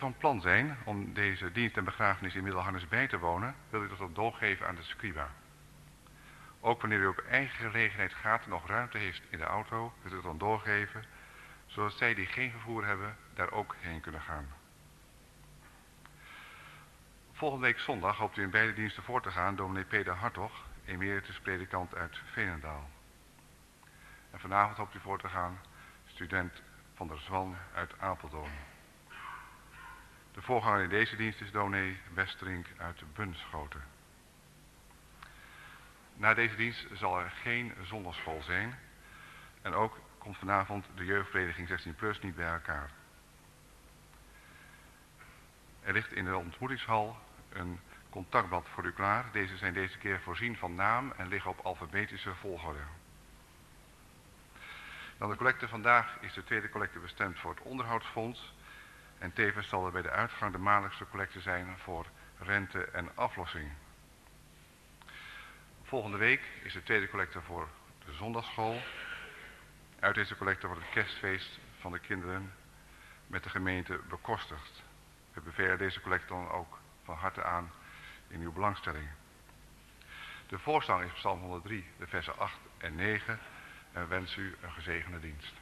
van plan zijn om deze dienst en begrafenis in Middelharnis bij te wonen, wil u dat op doorgeven aan de scriba. Ook wanneer u op eigen gelegenheid gaat en nog ruimte heeft in de auto, wilt u het dan doorgeven, zodat zij die geen vervoer hebben, daar ook heen kunnen gaan. Volgende week zondag hoopt u in beide diensten voor te gaan, dominee Peter Hartog, emeritus predikant uit Veenendaal. En vanavond hoopt u voor te gaan, student van der Zwan uit Apeldoorn. De voorganger in deze dienst is dominee Westerink uit Bunschoten. Na deze dienst zal er geen zondagschool zijn. En ook komt vanavond de jeugdvereniging 16+ niet bij elkaar. Er ligt in de ontmoetingshal een contactblad voor u klaar. Deze zijn deze keer voorzien van naam en liggen op alfabetische volgorde. Dan de collecte vandaag is de tweede collecte bestemd voor het onderhoudsfonds. En tevens zal er bij de uitgang de maandelijkse collecte zijn voor rente en aflossing. Volgende week is de tweede collecte voor de zondagsschool. Uit deze collecte wordt het kerstfeest van de kinderen met de gemeente bekostigd. We bevelen deze collecte dan ook van harte aan in uw belangstelling. De voorzang is Psalm 103, de versen 8 en 9 en wens u een gezegende dienst.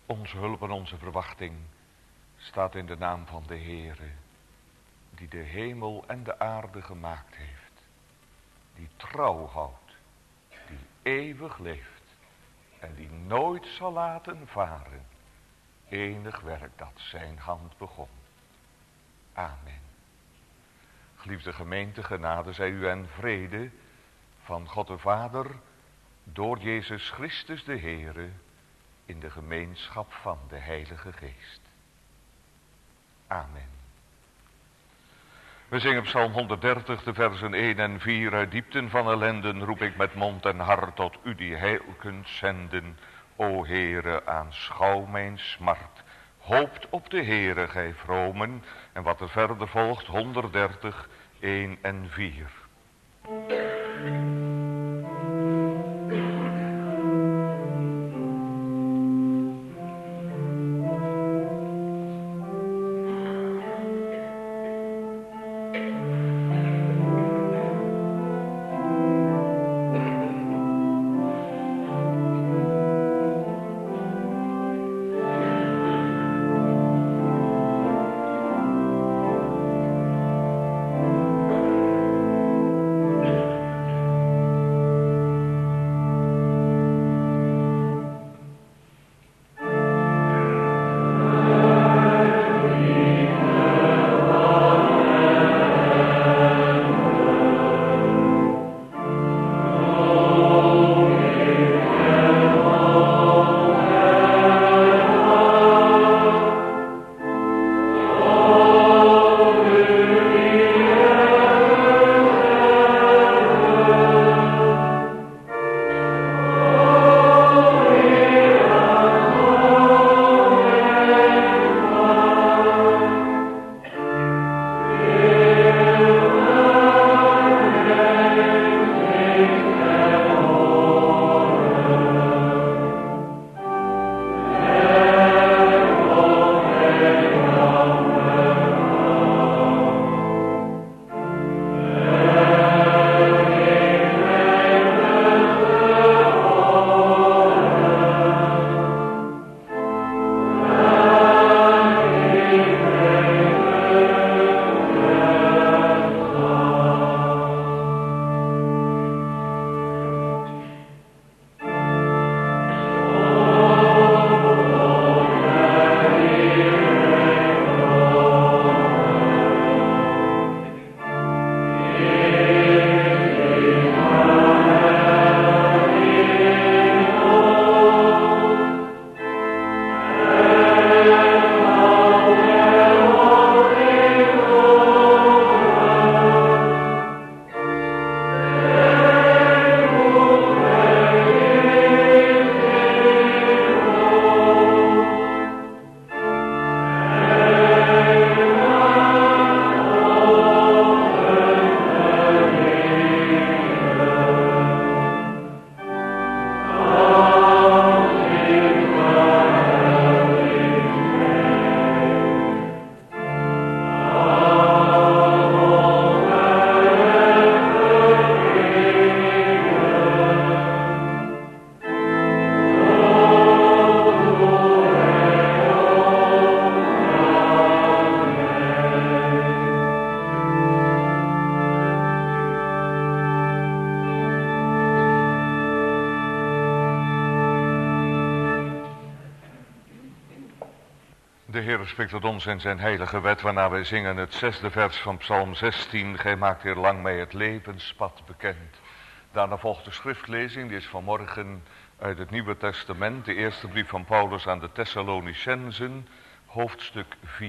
Onze hulp en onze verwachting staat in de naam van de Heere, die de hemel en de aarde gemaakt heeft, die trouw houdt, die eeuwig leeft en die nooit zal laten varen enig werk dat zijn hand begon. Amen. Geliefde gemeente, genade zij u en vrede van God de Vader, door Jezus Christus de Heere, in de gemeenschap van de Heilige Geest. Amen. We zingen Psalm 130, de versen 1 en 4. Uit diepten van ellenden roep ik met mond en hart tot u die heil kunt zenden. O Heere, aanschouw mijn smart. Hoopt op de Heere, gij vromen. En wat er verder volgt, 130, 1 en 4. De Heer spreekt tot ons in zijn heilige wet, waarna wij zingen het 6e vers van Psalm 16. Gij maakt hier lang mij het levenspad bekend. Daarna volgt de schriftlezing, die is vanmorgen uit het Nieuwe Testament. De eerste brief van Paulus aan de Thessalonicensen, hoofdstuk 4.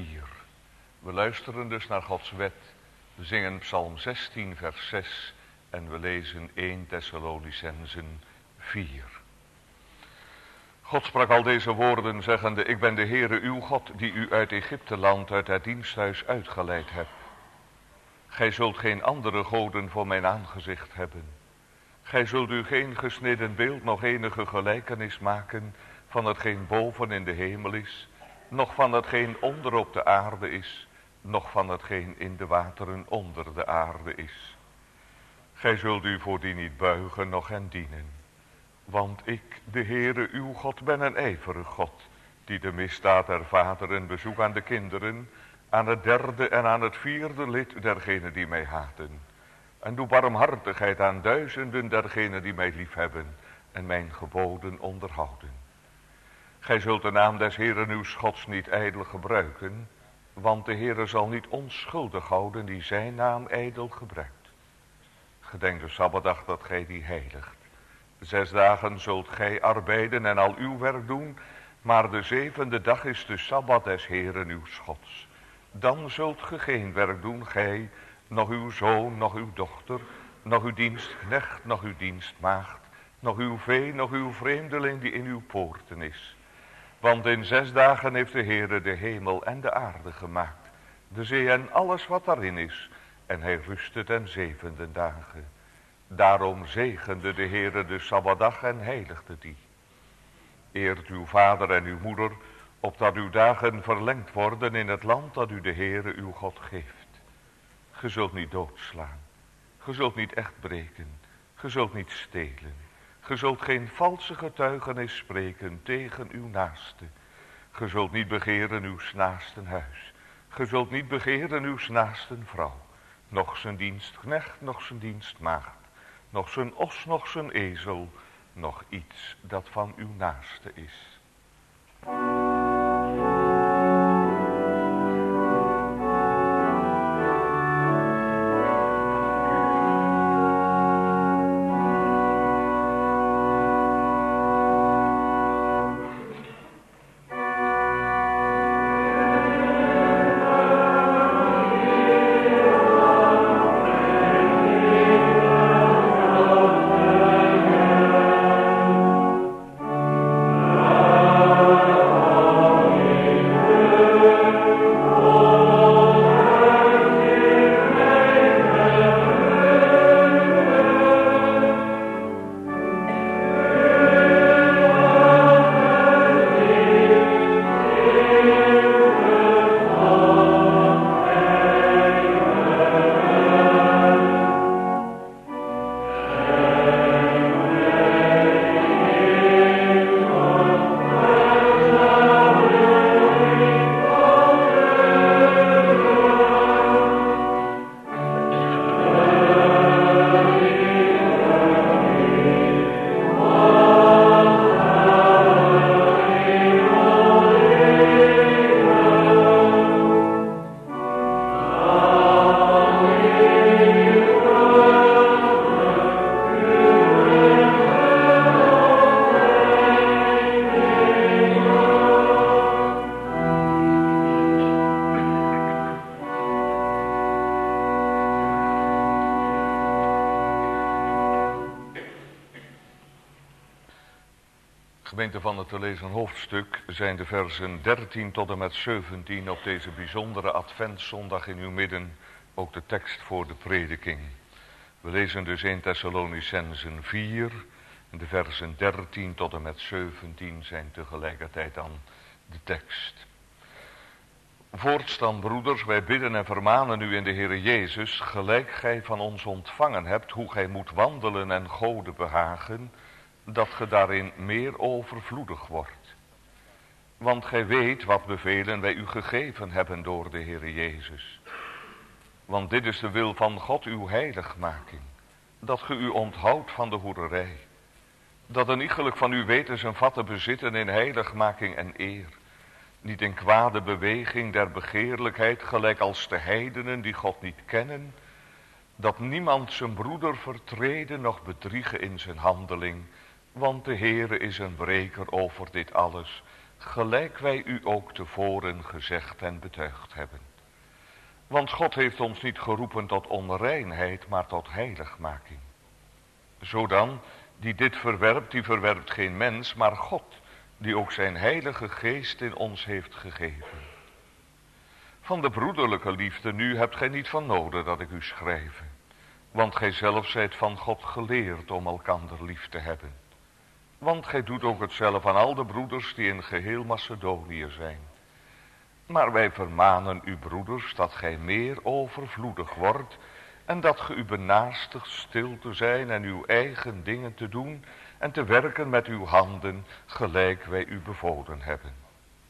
We luisteren dus naar Gods wet. We zingen Psalm 16 vers 6 en we lezen 1 Thessalonicensen 4. God sprak al deze woorden zeggende, ik ben de Heere uw God, die u uit Egypteland, uit het diensthuis uitgeleid heb. Gij zult geen andere goden voor mijn aangezicht hebben. Gij zult u geen gesneden beeld, nog enige gelijkenis maken van hetgeen boven in de hemel is, noch van hetgeen onder op de aarde is, noch van hetgeen in de wateren onder de aarde is. Gij zult u voor die niet buigen, noch hen dienen. Want ik, de Heere uw God, ben een ijverig God, die de misdaad der vaderen bezoek aan de kinderen, aan het derde en aan het vierde lid dergenen die mij haten. En doe barmhartigheid aan duizenden dergenen die mij liefhebben en mijn geboden onderhouden. Gij zult de naam des Heeren uws Gods niet ijdel gebruiken, want de Heere zal niet onschuldig houden die zijn naam ijdel gebruikt. Gedenk de Sabbatdag dat gij die heiligt. 6 dagen zult gij arbeiden en al uw werk doen, maar de 7e dag is de Sabbat des Heeren uws Gods. Dan zult ge geen werk doen, gij, nog uw zoon, nog uw dochter, nog uw dienstknecht, nog uw dienstmaagd, nog uw vee, nog uw vreemdeling die in uw poorten is. Want in 6 dagen heeft de Heere de hemel en de aarde gemaakt, de zee en alles wat daarin is, en hij rustte ten 7e dagen. Daarom zegende de Heere de Sabbatdag en heiligde die. Eert uw vader en uw moeder, opdat uw dagen verlengd worden in het land dat u de Heere uw God geeft. Ge zult niet doodslaan, ge zult niet echt breken, ge zult niet stelen. Ge zult geen valse getuigenis spreken tegen uw naaste. Ge zult niet begeren uw naasten huis. Ge zult niet begeren uw naasten vrouw. Nog zijn dienstknecht, nog zijn dienstmaagd. Nog zijn os, nog zijn ezel. Nog iets dat van uw naaste is. Gemeente van het te lezen hoofdstuk zijn de versen 13 tot en met 17 op deze bijzondere adventszondag in uw midden ook de tekst voor de prediking. We lezen dus 1 Thessalonicenzen 4 en de versen 13 tot en met 17 zijn tegelijkertijd dan de tekst. Voorts dan, broeders, wij bidden en vermanen u in de Heere Jezus, gelijk gij van ons ontvangen hebt, hoe gij moet wandelen en Gode behagen, dat ge daarin meer overvloedig wordt. Want gij weet wat bevelen wij u gegeven hebben door de Heere Jezus. Want dit is de wil van God, uw heiligmaking, dat ge u onthoudt van de hoererij, dat een iegelijk van uw wetens en vatten bezitten in heiligmaking en eer, niet in kwade beweging der begeerlijkheid, gelijk als de heidenen die God niet kennen, dat niemand zijn broeder vertreden noch bedriegen in zijn handeling, want de Heere is een breker over dit alles, gelijk wij u ook tevoren gezegd en betuigd hebben. Want God heeft ons niet geroepen tot onreinheid, maar tot heiligmaking. Zodan, die dit verwerpt, die verwerpt geen mens, maar God, die ook zijn heilige geest in ons heeft gegeven. Van de broederlijke liefde nu hebt gij niet van nodig dat ik u schrijve, want gij zelf zijt van God geleerd om elkander lief te hebben. Want gij doet ook hetzelfde aan al de broeders die in geheel Macedonië zijn. Maar wij vermanen u, broeders, dat gij meer overvloedig wordt en dat ge u benaastigt stil te zijn en uw eigen dingen te doen en te werken met uw handen, gelijk wij u bevolen hebben.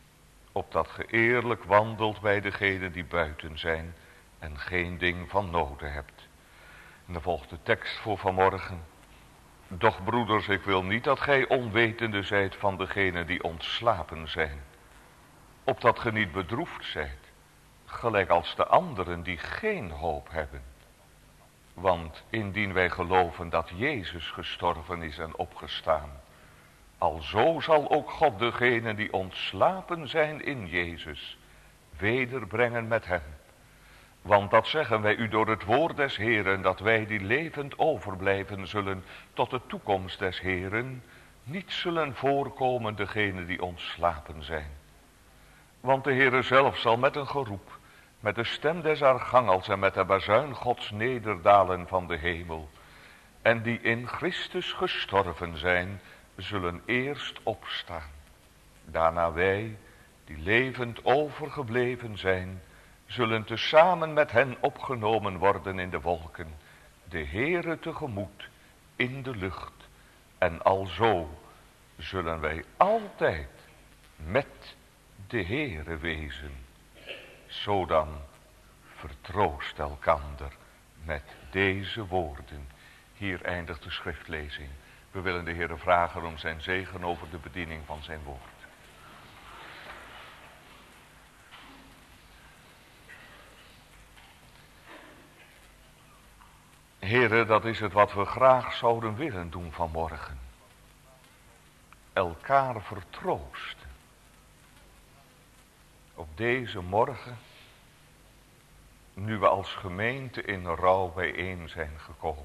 opdat ge eerlijk wandelt bij degenen die buiten zijn en geen ding van noden hebt. En dan volgt de tekst voor vanmorgen. Doch broeders, ik wil niet dat gij onwetende zijt van degenen die ontslapen zijn, opdat ge niet bedroefd zijt, gelijk als de anderen die geen hoop hebben. Want indien wij geloven dat Jezus gestorven is en opgestaan, alzo zal ook God degenen die ontslapen zijn in Jezus wederbrengen met hem. Want dat zeggen wij u door het woord des Heeren, dat wij die levend overblijven zullen tot de toekomst des Heeren, niet zullen voorkomen degenen die ontslapen zijn. Want de Heere zelf zal met een geroep, met de stem des archangels en met de bazuin Gods nederdalen van de hemel. En die in Christus gestorven zijn, zullen eerst opstaan. Daarna wij, die levend overgebleven zijn, zullen tezamen met hen opgenomen worden in de wolken, de Heere tegemoet in de lucht. En alzo zullen wij altijd met de Heere wezen. Zodan vertroost elkander met deze woorden. Hier eindigt de schriftlezing. We willen de Heere vragen om zijn zegen over de bediening van zijn woord. Heere, dat is het wat we graag zouden willen doen vanmorgen. Elkaar vertroosten. Op deze morgen, nu we als gemeente in rouw bijeen zijn gekomen.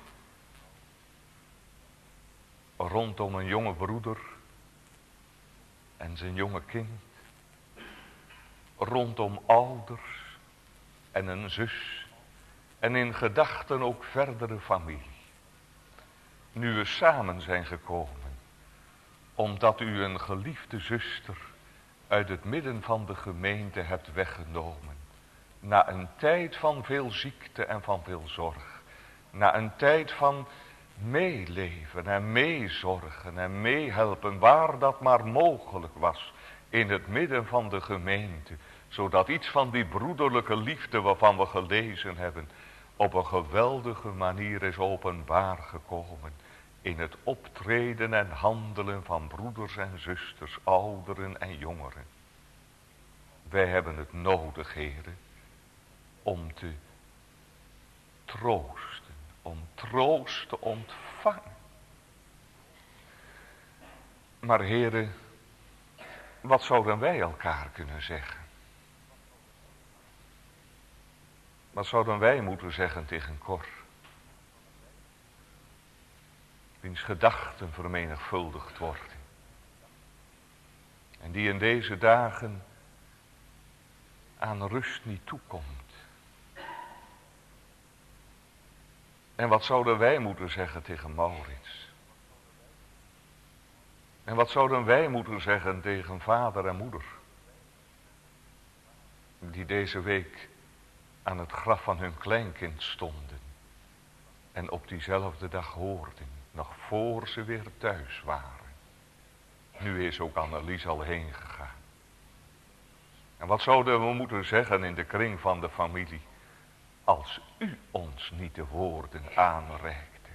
Rondom een jonge broeder en zijn jonge kind. Rondom ouders en een zus. En in gedachten ook verdere familie. Nu we samen zijn gekomen. Omdat u een geliefde zuster uit het midden van de gemeente hebt weggenomen. Na een tijd van veel ziekte en van veel zorg. Na een tijd van meeleven en meezorgen en meehelpen waar dat maar mogelijk was. In het midden van de gemeente. Zodat iets van die broederlijke liefde waarvan we gelezen hebben, op een geweldige manier is openbaar gekomen. In het optreden en handelen van broeders en zusters, ouderen en jongeren. Wij hebben het nodig, Heere, om te troosten, om troost te ontvangen. Maar Heere, wat zouden wij elkaar kunnen zeggen? Wat zouden wij moeten zeggen tegen Cor? Wiens gedachten vermenigvuldigd worden. En die in deze dagen aan rust niet toekomt. En wat zouden wij moeten zeggen tegen Maurits? En wat zouden wij moeten zeggen tegen vader en moeder? Die deze week aan het graf van hun kleinkind stonden. En op diezelfde dag hoorden, nog voor ze weer thuis waren. Nu is ook Annelies al heen gegaan. En wat zouden we moeten zeggen in de kring van de familie? Als u ons niet de woorden aanreikte.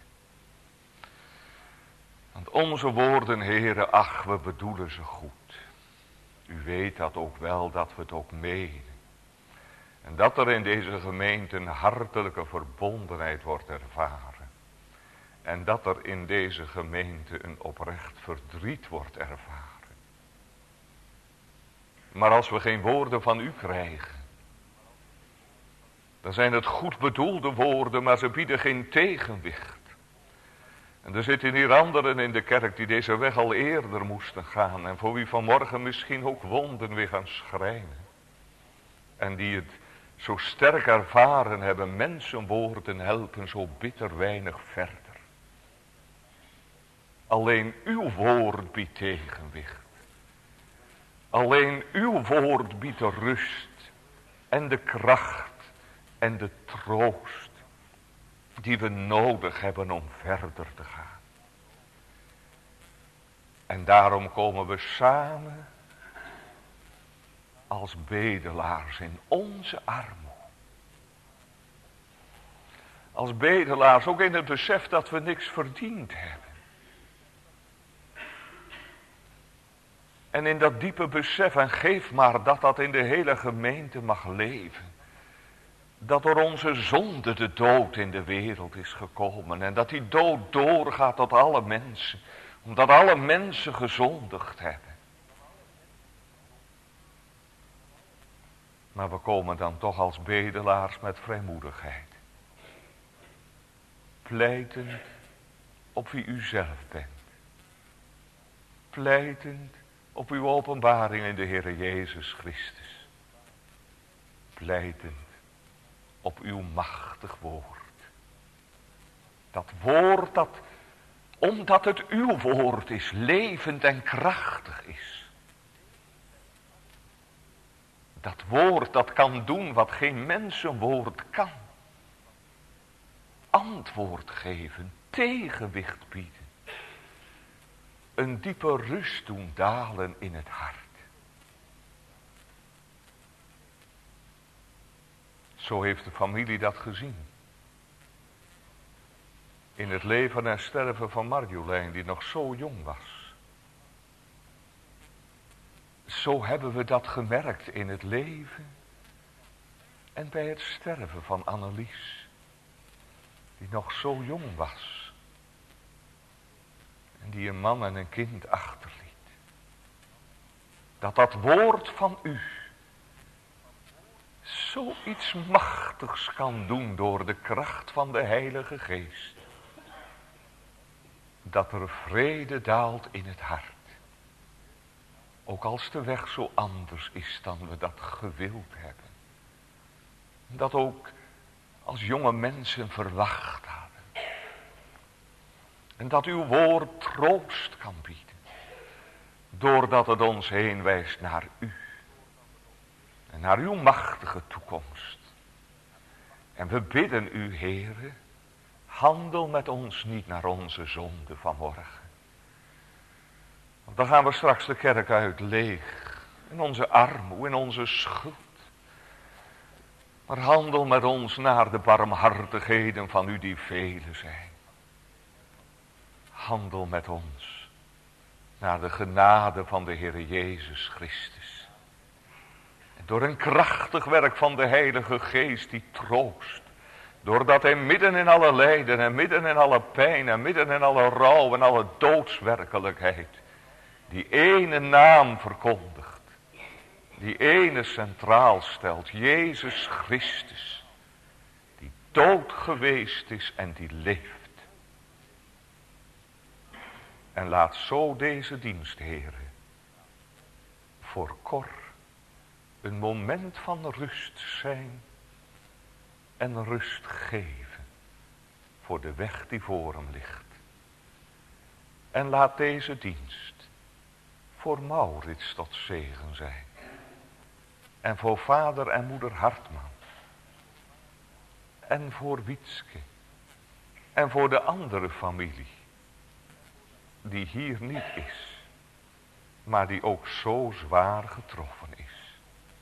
Want onze woorden, Heere, ach, we bedoelen ze goed. U weet dat ook wel, dat we het ook menen. En dat er in deze gemeente een hartelijke verbondenheid wordt ervaren. En dat er in deze gemeente een oprecht verdriet wordt ervaren. Maar als we geen woorden van u krijgen, dan zijn het goed bedoelde woorden, maar ze bieden geen tegenwicht. En er zitten hier anderen in de kerk die deze weg al eerder moesten gaan. En voor wie vanmorgen misschien ook wonden weer gaan schrijnen. En die het zo sterk ervaren hebben, mensenwoorden helpen zo bitter weinig verder. Alleen uw woord biedt tegenwicht. Alleen uw woord biedt de rust en de kracht en de troost die we nodig hebben om verder te gaan. En daarom komen we samen als bedelaars in onze armoede. Als bedelaars ook in het besef dat we niks verdiend hebben. En in dat diepe besef, en geef maar dat dat in de hele gemeente mag leven. Dat door onze zonde de dood in de wereld is gekomen. En dat die dood doorgaat tot alle mensen. Omdat alle mensen gezondigd hebben. Maar we komen dan toch als bedelaars met vrijmoedigheid. Pleitend op wie u zelf bent. Pleitend op uw openbaring in de Heere Jezus Christus. Pleitend op uw machtig woord. Dat woord dat, omdat het uw woord is, levend en krachtig is. Dat woord dat kan doen wat geen mensenwoord kan. Antwoord geven, tegenwicht bieden. Een diepe rust doen dalen in het hart. Zo heeft de familie dat gezien. In het leven en sterven van Marjolein, die nog zo jong was. Zo hebben we dat gemerkt in het leven en bij het sterven van Annelies, die nog zo jong was. En die een man en een kind achterliet. Dat woord van u zoiets machtigs kan doen door de kracht van de Heilige Geest. Dat er vrede daalt in het hart. Ook als de weg zo anders is dan we dat gewild hebben. Dat ook als jonge mensen verwacht hadden. En dat uw woord troost kan bieden. Doordat het ons heen wijst naar u. En naar uw machtige toekomst. En we bidden u, Heere, handel met ons niet naar onze zonde vanmorgen. Want dan gaan we straks de kerk uit leeg. In onze armoede, in onze schuld. Maar handel met ons naar de barmhartigheden van u die vele zijn. Handel met ons naar de genade van de Heere Jezus Christus. En door een krachtig werk van de Heilige Geest die troost. Doordat hij midden in alle lijden en midden in alle pijn en midden in alle rouw en alle doodswerkelijkheid. Die ene naam verkondigt. Die ene centraal stelt. Jezus Christus. Die dood geweest is en die leeft. En laat zo deze dienst, Heere, voor Cor een moment van rust zijn en rust geven voor de weg die voor hem ligt. En laat deze dienst voor Maurits tot zegen zijn en voor vader en moeder Hartman en voor Wietske en voor de andere familie die hier niet is, maar die ook zo zwaar getroffen is.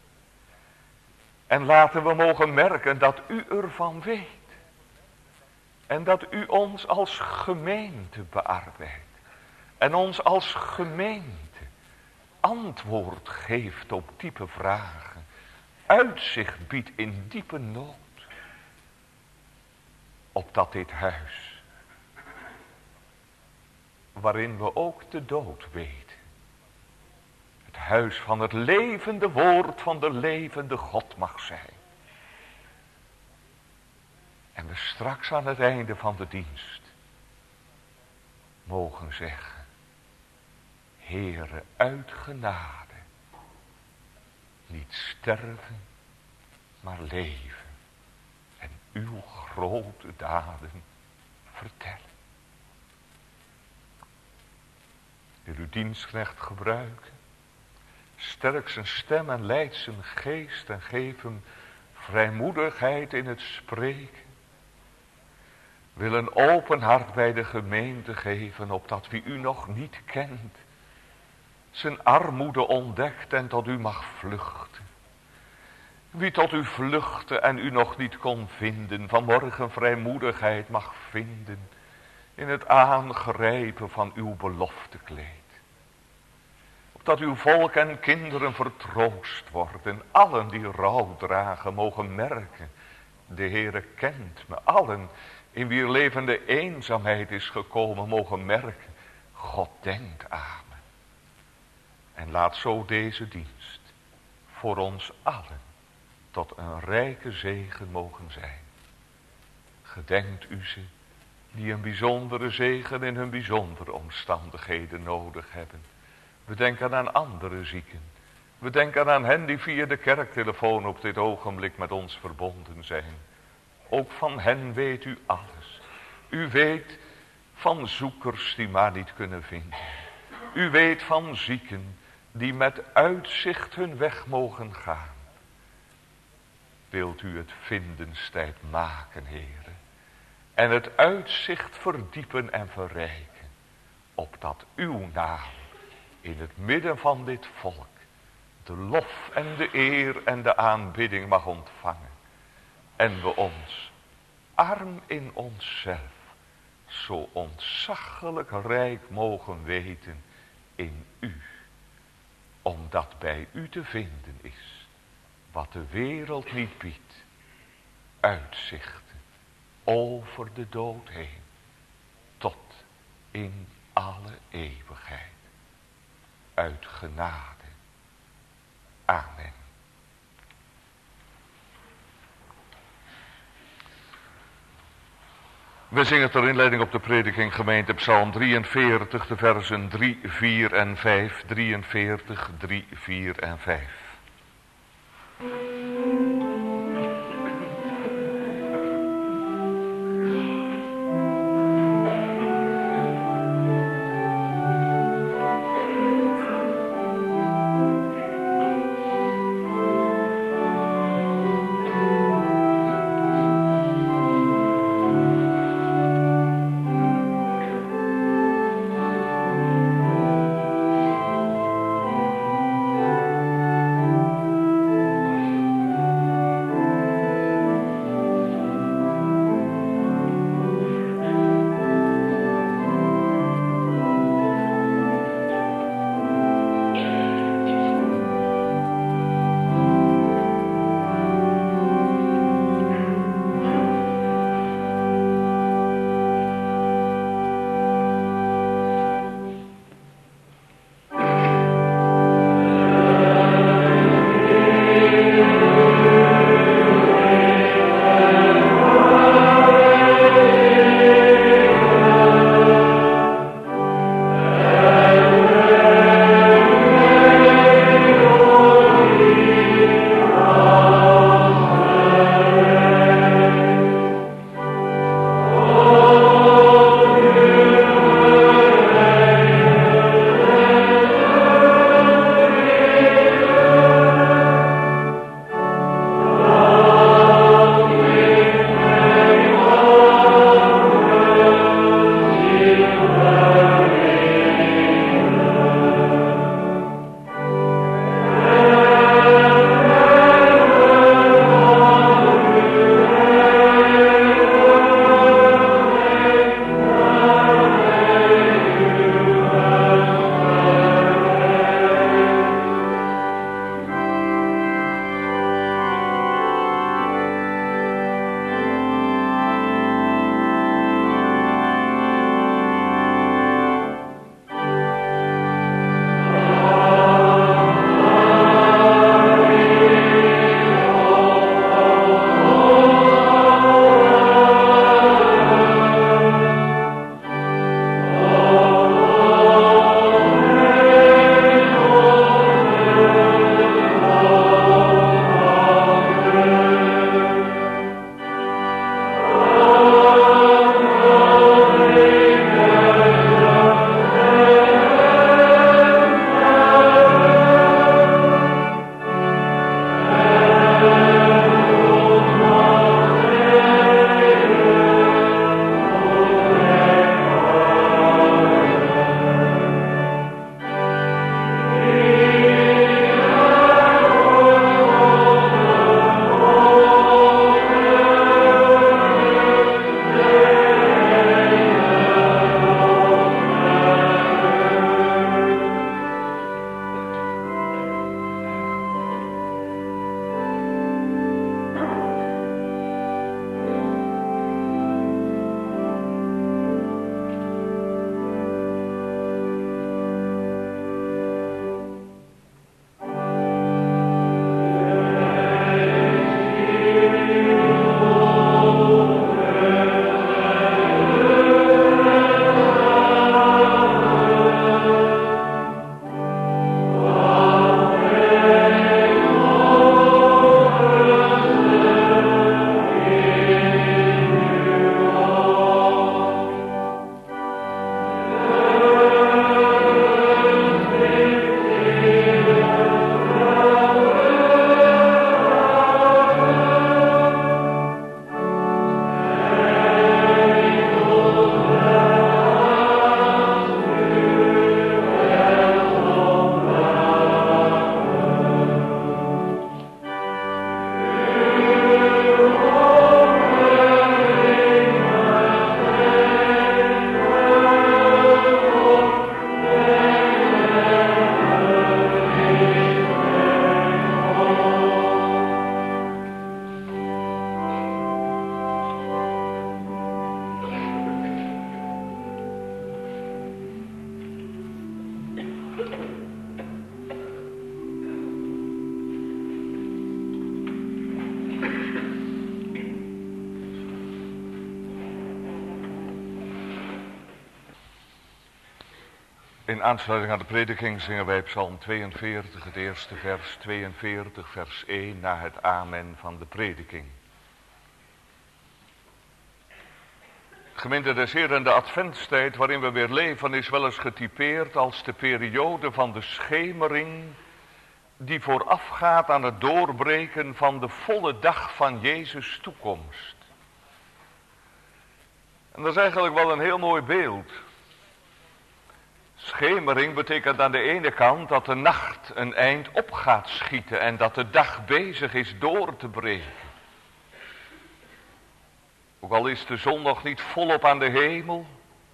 En laten we mogen merken dat u ervan weet. En dat u ons als gemeente bearbeidt. En ons als gemeente antwoord geeft op diepe vragen. Uitzicht biedt in diepe nood. Opdat dit huis, waarin we ook de dood weten. Het huis van het levende woord van de levende God mag zijn. En we straks aan het einde van de dienst mogen zeggen. Heere, uit genade. Niet sterven, maar leven. En uw grote daden vertellen. Wil uw dienstknecht gebruiken. Sterk zijn stem en leid zijn geest en geef hem vrijmoedigheid in het spreken. Wil een open hart bij de gemeente geven, opdat wie u nog niet kent, zijn armoede ontdekt en tot u mag vluchten. Wie tot u vluchtte en u nog niet kon vinden, vanmorgen vrijmoedigheid mag vinden in het aangrijpen van uw beloftekleed. Opdat uw volk en kinderen vertroost worden, allen die rouw dragen mogen merken, de Heere kent me. Allen in wier leven de eenzaamheid is gekomen mogen merken, God denkt aan me. En laat zo deze dienst voor ons allen tot een rijke zegen mogen zijn. Gedenkt u ze die een bijzondere zegen in hun bijzondere omstandigheden nodig hebben. We denken aan andere zieken. We denken aan hen die via de kerktelefoon op dit ogenblik met ons verbonden zijn. Ook van hen weet u alles. U weet van zoekers die maar niet kunnen vinden. U weet van zieken die met uitzicht hun weg mogen gaan. Wilt u het vindenstijd maken, Heere, en het uitzicht verdiepen en verrijken, opdat uw naam in het midden van dit volk de lof en de eer en de aanbidding mag ontvangen. En we ons, arm in onszelf, zo ontzaglijk rijk mogen weten in u. Omdat bij u te vinden is wat de wereld niet biedt. Uitzichten over de dood heen tot in alle eeuwigheid. Uit genade. Amen. We zingen ter inleiding op de prediking gemeente Psalm 43, de versen 3, 4 en 5. 43, 3, 4 en 5. In aansluiting aan de prediking zingen wij Psalm 42, het eerste vers, 42, vers 1, na het amen van de prediking. Gemeente des Heeren, de adventstijd waarin we weer leven is wel eens getypeerd als de periode van de schemering die voorafgaat aan het doorbreken van de volle dag van Jezus' toekomst. En dat is eigenlijk wel een heel mooi beeld. Schemering betekent aan de ene kant dat de nacht een eind op gaat schieten en dat de dag bezig is door te breken. Ook al is de zon nog niet volop aan de hemel,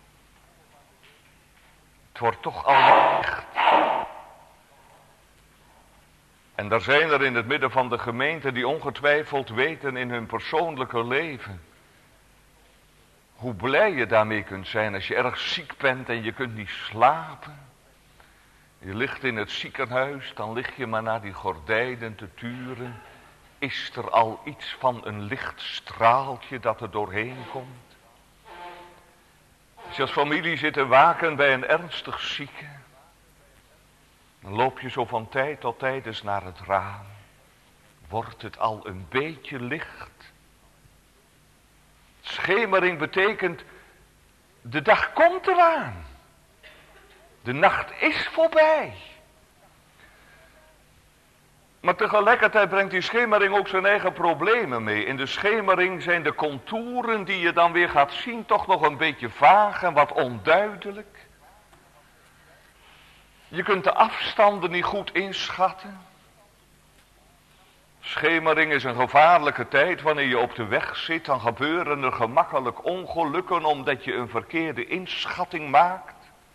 het wordt toch al licht. En daar zijn er in het midden van de gemeente die ongetwijfeld weten in hun persoonlijke leven hoe blij je daarmee kunt zijn als je erg ziek bent en je kunt niet slapen. Je ligt in het ziekenhuis, dan lig je maar naar die gordijnen te turen. Is er al iets van een lichtstraaltje dat er doorheen komt? Als je als familie zit te waken bij een ernstig zieke, dan loop je zo van tijd tot tijd eens naar het raam. Wordt het al een beetje licht? Schemering betekent, de dag komt eraan. De nacht is voorbij. Maar tegelijkertijd brengt die schemering ook zijn eigen problemen mee. In de schemering zijn de contouren die je dan weer gaat zien toch nog een beetje vaag en wat onduidelijk. Je kunt de afstanden niet goed inschatten. Schemering is een gevaarlijke tijd. Wanneer je op de weg zit, dan gebeuren er gemakkelijk ongelukken omdat je een verkeerde inschatting maakt.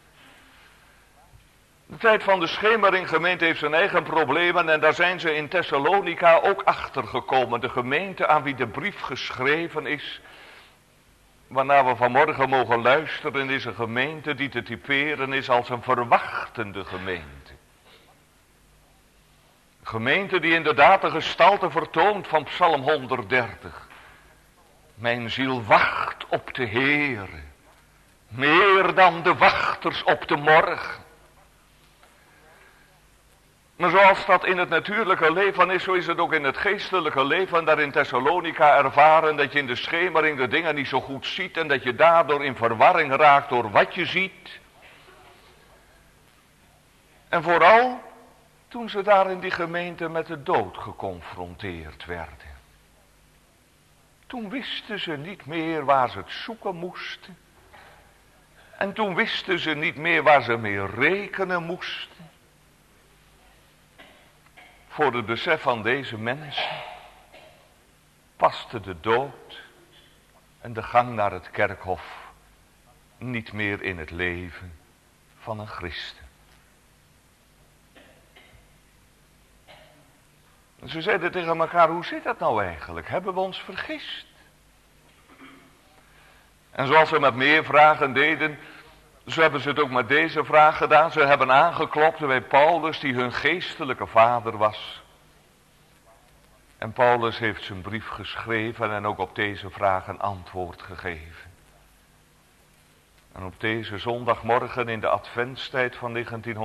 De tijd van de schemering, gemeente, heeft zijn eigen problemen en daar zijn ze in Thessalonica ook achter gekomen. De gemeente aan wie de brief geschreven is, waarna we vanmorgen mogen luisteren, is een gemeente die te typeren is als een verwachtende gemeente. Een gemeente die inderdaad de gestalte vertoont van Psalm 130. Mijn ziel wacht op de Heere, meer dan de wachters op de morgen. Maar zoals dat in het natuurlijke leven is, zo is het ook in het geestelijke leven. Daar in Thessalonica ervaren dat je in de schemering de dingen niet zo goed ziet en dat je daardoor in verwarring raakt door wat je ziet. En vooral toen ze daar in die gemeente met de dood geconfronteerd werden. Toen wisten ze niet meer waar ze het zoeken moesten. En toen wisten ze niet meer waar ze mee rekenen moesten. Voor het besef van deze mensen paste de dood en de gang naar het kerkhof niet meer in het leven van een christen. En ze zeiden tegen elkaar, hoe zit dat nou eigenlijk? Hebben we ons vergist? En zoals ze met meer vragen deden, zo hebben ze het ook met deze vraag gedaan. Ze hebben aangeklopt bij Paulus, die hun geestelijke vader was. En Paulus heeft zijn brief geschreven en ook op deze vraag een antwoord gegeven. En op deze zondagmorgen in de adventstijd van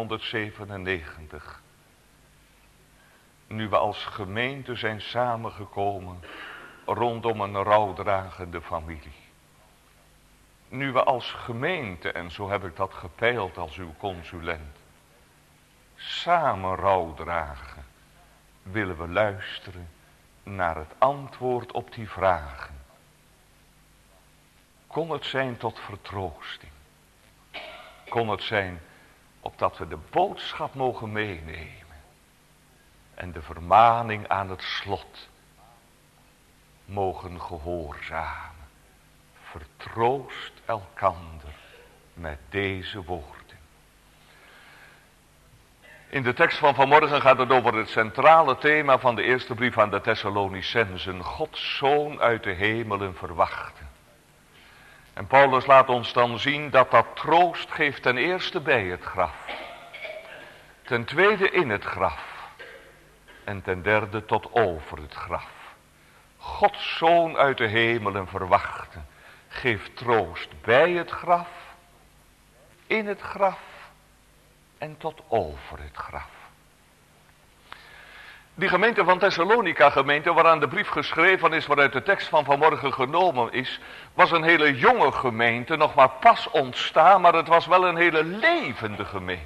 1997, nu we als gemeente zijn samengekomen rondom een rouwdragende familie. Nu we als gemeente, en zo heb ik dat gepeild als uw consulent, samen rouw dragen, willen we luisteren naar het antwoord op die vragen. Kon het zijn tot vertroosting? Kon het zijn opdat we de boodschap mogen meenemen en de vermaning aan het slot mogen gehoorzamen? Vertroost elkander met deze woorden. In de tekst van vanmorgen gaat het over het centrale thema van de eerste brief aan de Thessalonicensen. Gods Zoon uit de hemelen verwachten. En Paulus laat ons dan zien dat dat troost geeft ten eerste bij het graf. Ten tweede in het graf. En ten derde tot over het graf. Gods Zoon uit de hemelen verwachten. Geeft troost bij het graf, in het graf en tot over het graf. Die gemeente van Thessalonica, gemeente waaraan de brief geschreven is, waaruit de tekst van vanmorgen genomen is, was een hele jonge gemeente, nog maar pas ontstaan, maar het was wel een hele levende gemeente.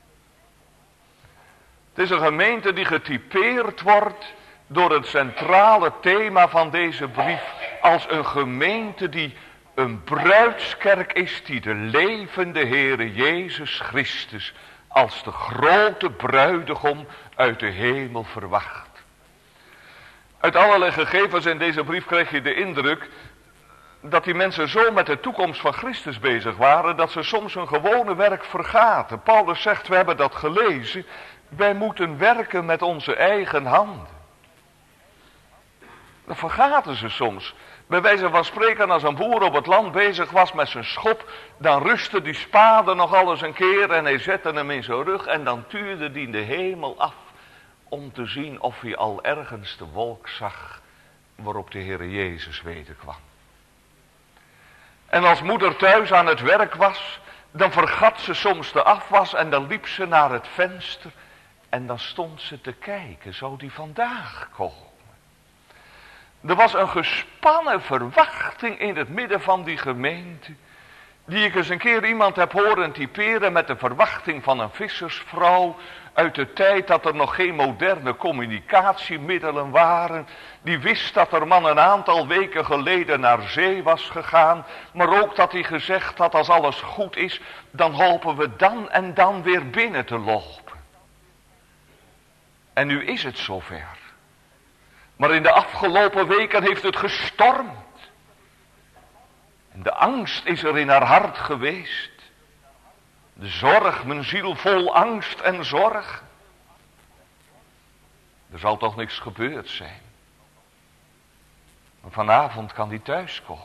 Het is een gemeente die getypeerd wordt door het centrale thema van deze brief als een gemeente die een bruidskerk is die de levende Heere Jezus Christus als de grote bruidegom uit de hemel verwacht. Uit allerlei gegevens in deze brief krijg je de indruk dat die mensen zo met de toekomst van Christus bezig waren dat ze soms hun gewone werk vergaten. Paulus zegt, we hebben dat gelezen, wij moeten werken met onze eigen handen. Dat vergaten ze soms. Bij wijze van spreken, als een boer op het land bezig was met zijn schop, dan rustte die spade nog alles een keer en hij zette hem in zijn rug en dan tuurde die de hemel af om te zien of hij al ergens de wolk zag waarop de Heere Jezus wederkwam. En als moeder thuis aan het werk was, dan vergat ze soms de afwas en dan liep ze naar het venster en dan stond ze te kijken, zou die vandaag komen? Er was een gespannen verwachting in het midden van die gemeente, die ik eens een keer iemand heb horen typeren met de verwachting van een vissersvrouw uit de tijd dat er nog geen moderne communicatiemiddelen waren. Die wist dat er man een aantal weken geleden naar zee was gegaan, maar ook dat hij gezegd had, als alles goed is, dan hopen we dan en dan weer binnen te lopen. En nu is het zover. Maar in de afgelopen weken heeft het gestormd. En de angst is er in haar hart geweest. De zorg, mijn ziel vol angst en zorg. Er zal toch niks gebeurd zijn. Maar vanavond kan die thuiskomen.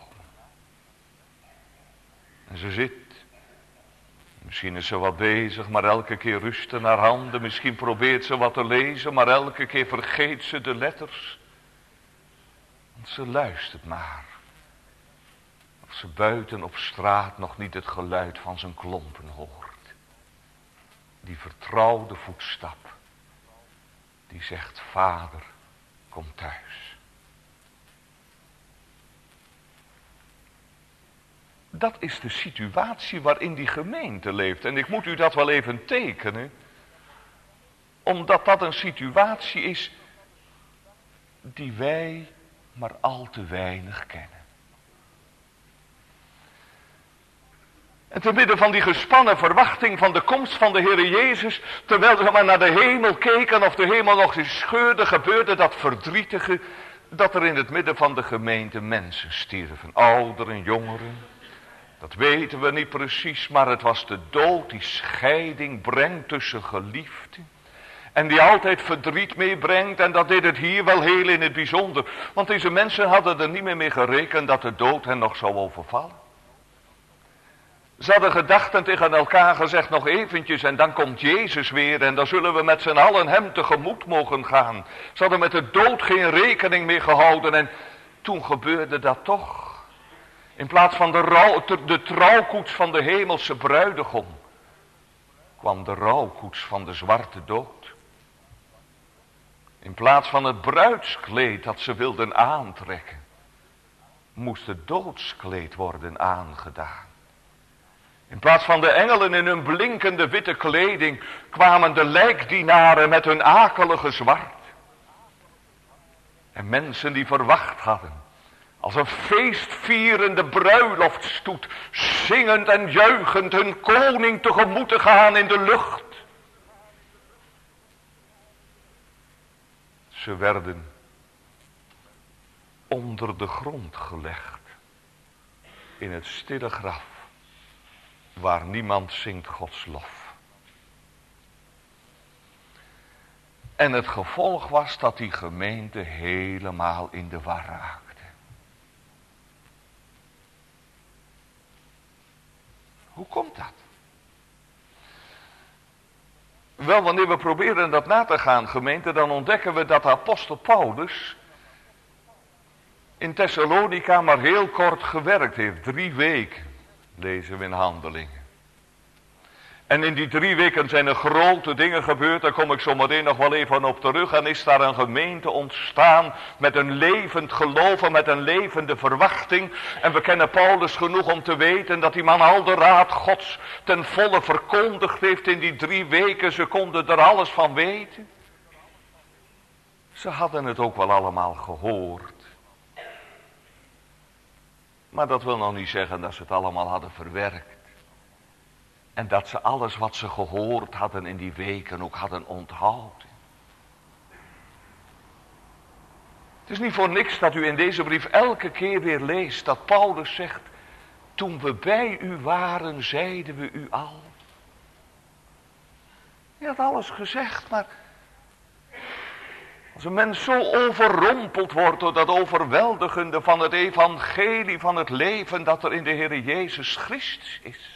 En ze zit. Misschien is ze wat bezig, maar elke keer rusten haar handen. Misschien probeert ze wat te lezen, maar elke keer vergeet ze de letters. Want ze luistert maar. Of ze buiten op straat nog niet het geluid van zijn klompen hoort. Die vertrouwde voetstap. Die zegt, Vader, kom thuis. Dat is de situatie waarin die gemeente leeft. En ik moet u dat wel even tekenen. Omdat dat een situatie is die wij maar al te weinig kennen. En te midden van die gespannen verwachting van de komst van de Heere Jezus, terwijl ze maar naar de hemel keken of de hemel nog eens scheurde, gebeurde dat verdrietige, dat er in het midden van de gemeente mensen stierven. Ouderen, jongeren, dat weten we niet precies, maar het was de dood die scheiding brengt tussen geliefden. En die altijd verdriet meebrengt, en dat deed het hier wel heel in het bijzonder. Want deze mensen hadden er niet meer mee gerekend dat de dood hen nog zou overvallen. Ze hadden gedacht en tegen elkaar gezegd, nog eventjes en dan komt Jezus weer en dan zullen we met z'n allen hem tegemoet mogen gaan. Ze hadden met de dood geen rekening meer gehouden en toen gebeurde dat toch. In plaats van de trouwkoets van de hemelse bruidegom, kwam de rouwkoets van de zwarte dood. In plaats van het bruidskleed dat ze wilden aantrekken, moest het doodskleed worden aangedaan. In plaats van de engelen in hun blinkende witte kleding, kwamen de lijkdienaren met hun akelige zwart. En mensen die verwacht hadden, als een feestvierende bruiloftstoet, zingend en juichend hun koning tegemoet te gaan in de lucht. Ze werden onder de grond gelegd, in het stille graf, waar niemand zingt Gods lof. En het gevolg was dat die gemeente helemaal in de war raakte. Hoe komt dat? Wel, wanneer we proberen dat na te gaan, gemeente, dan ontdekken we dat de apostel Paulus in Thessalonica maar heel kort gewerkt heeft. 3 weken, lezen we in Handelingen. En in die 3 weken zijn er grote dingen gebeurd. Daar kom ik zo meteen nog wel even op terug. En is daar een gemeente ontstaan met een levend geloven, met een levende verwachting. En we kennen Paulus genoeg om te weten dat die man al de raad Gods ten volle verkondigd heeft in die 3 weken. Ze konden er alles van weten. Ze hadden het ook wel allemaal gehoord. Maar dat wil nog niet zeggen dat ze het allemaal hadden verwerkt. En dat ze alles wat ze gehoord hadden in die weken ook hadden onthouden. Het is niet voor niks dat u in deze brief elke keer weer leest dat Paulus zegt: toen we bij u waren, zeiden we u al. Hij had alles gezegd, maar als een mens zo overrompeld wordt door dat overweldigende van het evangelie van het leven dat er in de Heer Jezus Christus is.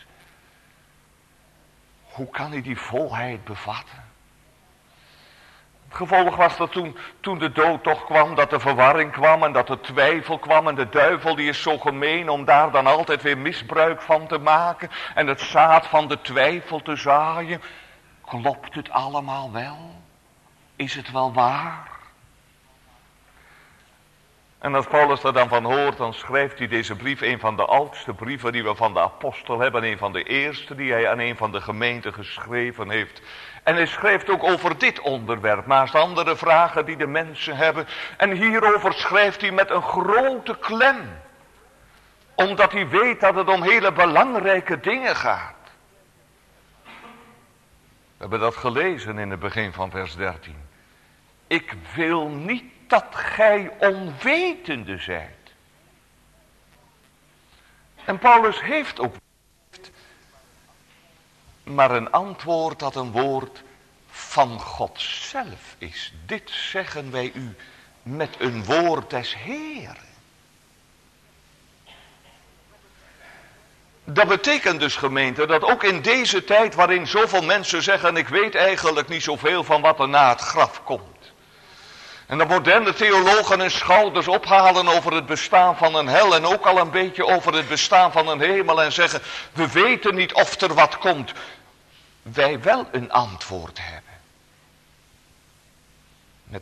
Hoe kan hij die volheid bevatten? Het gevolg was dat toen de dood toch kwam, dat de verwarring kwam en dat de twijfel kwam. En de duivel die is zo gemeen om daar dan altijd weer misbruik van te maken. En het zaad van de twijfel te zaaien. Klopt het allemaal wel? Is het wel waar? En als Paulus daar dan van hoort, dan schrijft hij deze brief, een van de oudste brieven die we van de apostel hebben, een van de eerste die hij aan een van de gemeenten geschreven heeft. En hij schrijft ook over dit onderwerp, naast andere vragen die de mensen hebben. En hierover schrijft hij met een grote klem, omdat hij weet dat het om hele belangrijke dingen gaat. We hebben dat gelezen in het begin van vers 13. Ik wil niet dat gij onwetende zijt. En Paulus heeft ook maar een antwoord dat een woord van God zelf is. Dit zeggen wij u met een woord des Heeren. Dat betekent dus, gemeente, dat ook in deze tijd waarin zoveel mensen zeggen: ik weet eigenlijk niet zoveel van wat er na het graf komt. En de moderne theologen hun schouders ophalen over het bestaan van een hel en ook al een beetje over het bestaan van een hemel en zeggen: we weten niet of er wat komt. Wij wel een antwoord hebben. Met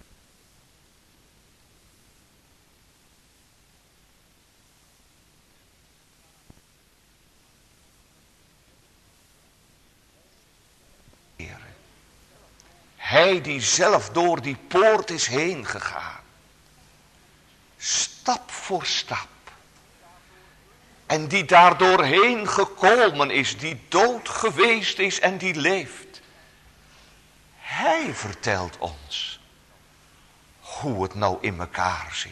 Hij die zelf door die poort is heen gegaan. Stap voor stap. En die daar doorheen gekomen is, die dood geweest is en die leeft. Hij vertelt ons hoe het nou in elkaar zit.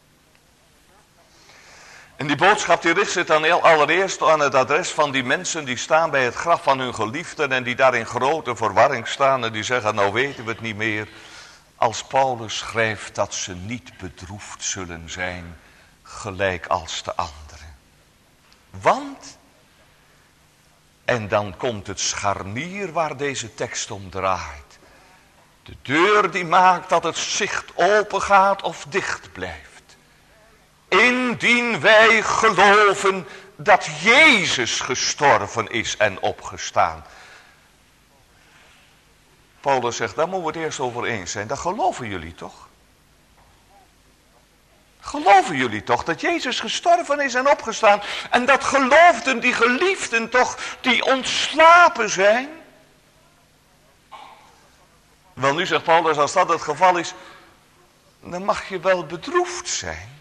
En die boodschap die richt zich dan allereerst aan het adres van die mensen die staan bij het graf van hun geliefden en die daar in grote verwarring staan en die zeggen: nou weten we het niet meer. Als Paulus schrijft dat ze niet bedroefd zullen zijn, gelijk als de anderen. Want, en dan komt het scharnier waar deze tekst om draait. De deur die maakt dat het zicht open gaat of dicht blijft. Indien wij geloven dat Jezus gestorven is en opgestaan. Paulus zegt, daar moeten we het eerst over eens zijn. Dat geloven jullie toch? Geloven jullie toch dat Jezus gestorven is en opgestaan? En dat geloofden die geliefden toch, die ontslapen zijn? Wel, nu zegt Paulus, als dat het geval is, dan mag je wel bedroefd zijn.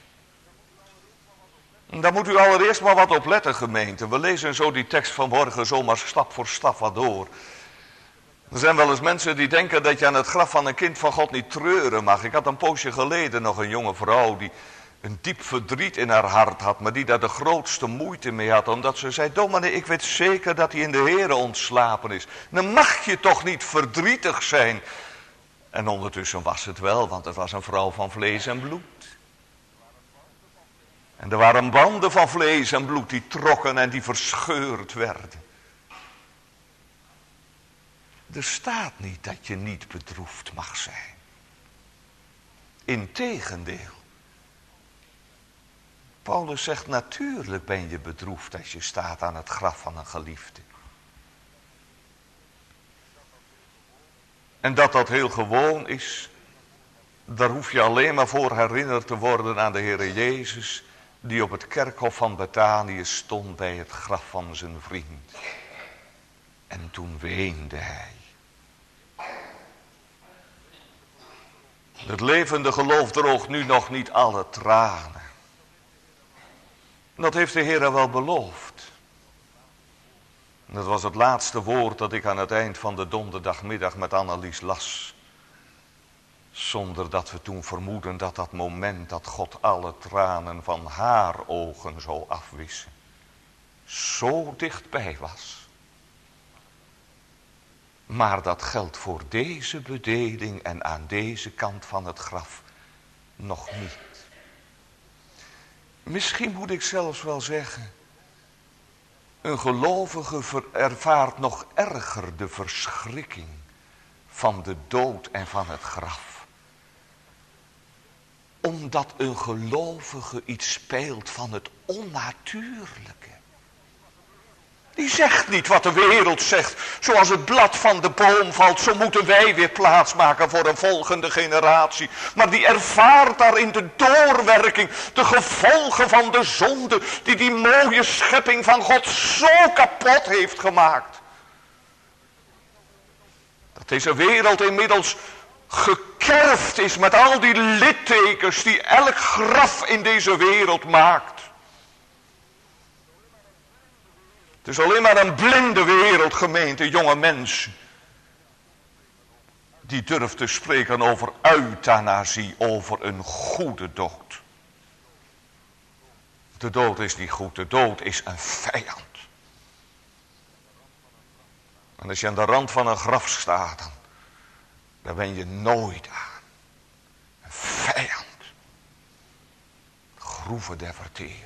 Daar moet u allereerst maar wat op letten, gemeente. We lezen zo die tekst vanmorgen zomaar stap voor stap wat door. Er zijn wel eens mensen die denken dat je aan het graf van een kind van God niet treuren mag. Ik had een poosje geleden nog een jonge vrouw die een diep verdriet in haar hart had, maar die daar de grootste moeite mee had. Omdat ze zei, dominee, ik weet zeker dat hij in de Here ontslapen is. Dan mag je toch niet verdrietig zijn. En ondertussen was het wel, want het was een vrouw van vlees en bloed. En er waren banden van vlees en bloed die trokken en die verscheurd werden. Er staat niet dat je niet bedroefd mag zijn. Integendeel. Paulus zegt, natuurlijk ben je bedroefd als je staat aan het graf van een geliefde. En dat heel gewoon is, daar hoef je alleen maar voor herinnerd te worden aan de Heere Jezus, die op het kerkhof van Betanië stond bij het graf van zijn vriend. En toen weende hij. Het levende geloof droogt nu nog niet alle tranen. Dat heeft de Heere wel beloofd. Dat was het laatste woord dat ik aan het eind van de donderdagmiddag met Annelies las. Zonder dat we toen vermoeden dat dat moment dat God alle tranen van haar ogen zou afwissen, zo dichtbij was. Maar dat geldt voor deze bedeling en aan deze kant van het graf nog niet. Misschien moet ik zelfs wel zeggen, een gelovige ervaart nog erger de verschrikking van de dood en van het graf. Omdat een gelovige iets speelt van het onnatuurlijke. Die zegt niet wat de wereld zegt. Zoals het blad van de boom valt, zo moeten wij weer plaatsmaken voor een volgende generatie. Maar die ervaart daarin de doorwerking, de gevolgen van de zonde, die mooie schepping van God zo kapot heeft gemaakt. Dat deze wereld inmiddels gekerfd is met al die littekens die elk graf in deze wereld maakt. Het is alleen maar een blinde wereld, gemeente, jonge mensen, die durft te spreken over euthanasie, over een goede dood. De dood is niet goed, de dood is een vijand. En als je aan de rand van een graf staat, dan ben je nooit aan. Een vijand. Groeven der vertering.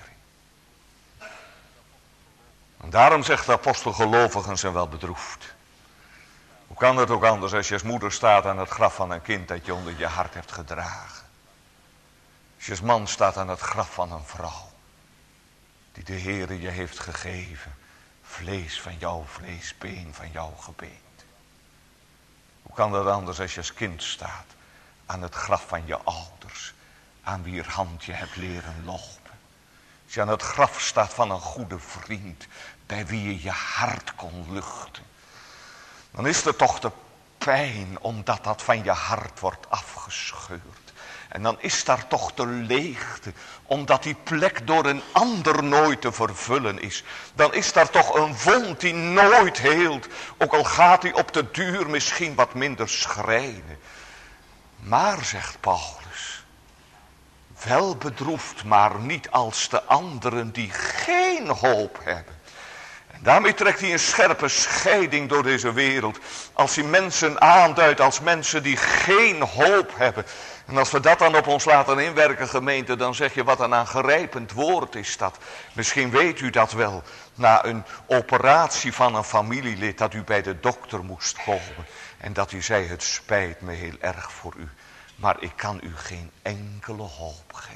En daarom zegt de apostel, gelovigen zijn wel bedroefd. Hoe kan het ook anders als je als moeder staat aan het graf van een kind dat je onder je hart hebt gedragen. Als je als man staat aan het graf van een vrouw die de Heere je heeft gegeven. Vlees van jouw vlees, been van jouw gebeente. Hoe kan dat anders als je als kind staat aan het graf van je ouders, aan wier hand je hebt leren lopen. Als je aan het graf staat van een goede vriend, bij wie je je hart kon luchten. Dan is er toch de pijn, omdat dat van je hart wordt afgescheurd. En dan is daar toch de leegte, omdat die plek door een ander nooit te vervullen is. Dan is daar toch een wond die nooit heelt, ook al gaat die op de duur misschien wat minder schrijnen. Maar, zegt Paulus, wel bedroefd, maar niet als de anderen die geen hoop hebben. En daarmee trekt hij een scherpe scheiding door deze wereld. Als hij mensen aanduidt als mensen die geen hoop hebben. En als we dat dan op ons laten inwerken, gemeente, dan zeg je wat een aangrijpend woord is dat. Misschien weet u dat wel, na een operatie van een familielid, dat u bij de dokter moest komen. En dat u zei, het spijt me heel erg voor u, maar ik kan u geen enkele hoop geven.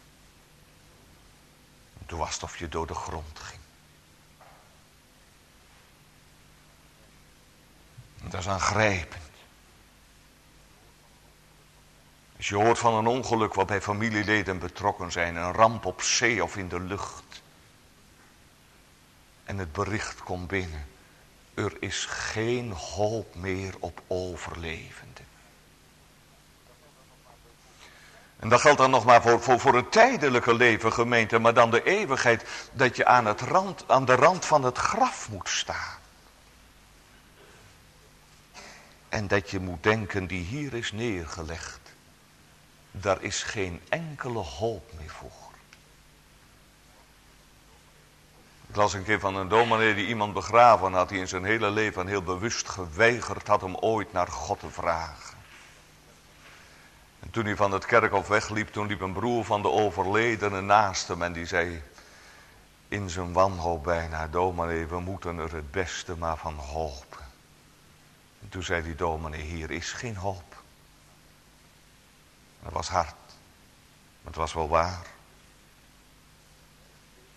Toen was het of je door de grond ging. Dat is aangrijpend. Als je hoort van een ongeluk waarbij familieleden betrokken zijn, een ramp op zee of in de lucht. En het bericht komt binnen. Er is geen hoop meer op overlevenden. En dat geldt dan nog maar voor het tijdelijke leven, gemeente, maar dan de eeuwigheid, dat je aan de rand van het graf moet staan. En dat je moet denken, die hier is neergelegd, daar is geen enkele hoop meer voor. Ik las een keer van een dominee die iemand begraven had, die in zijn hele leven heel bewust geweigerd had om ooit naar God te vragen. En toen hij van het kerkhof wegliep, toen liep een broer van de overledene naast hem en die zei in zijn wanhoop bijna, dominee, we moeten er het beste maar van hopen. En toen zei die dominee, hier is geen hoop. Dat was hard, maar het was wel waar.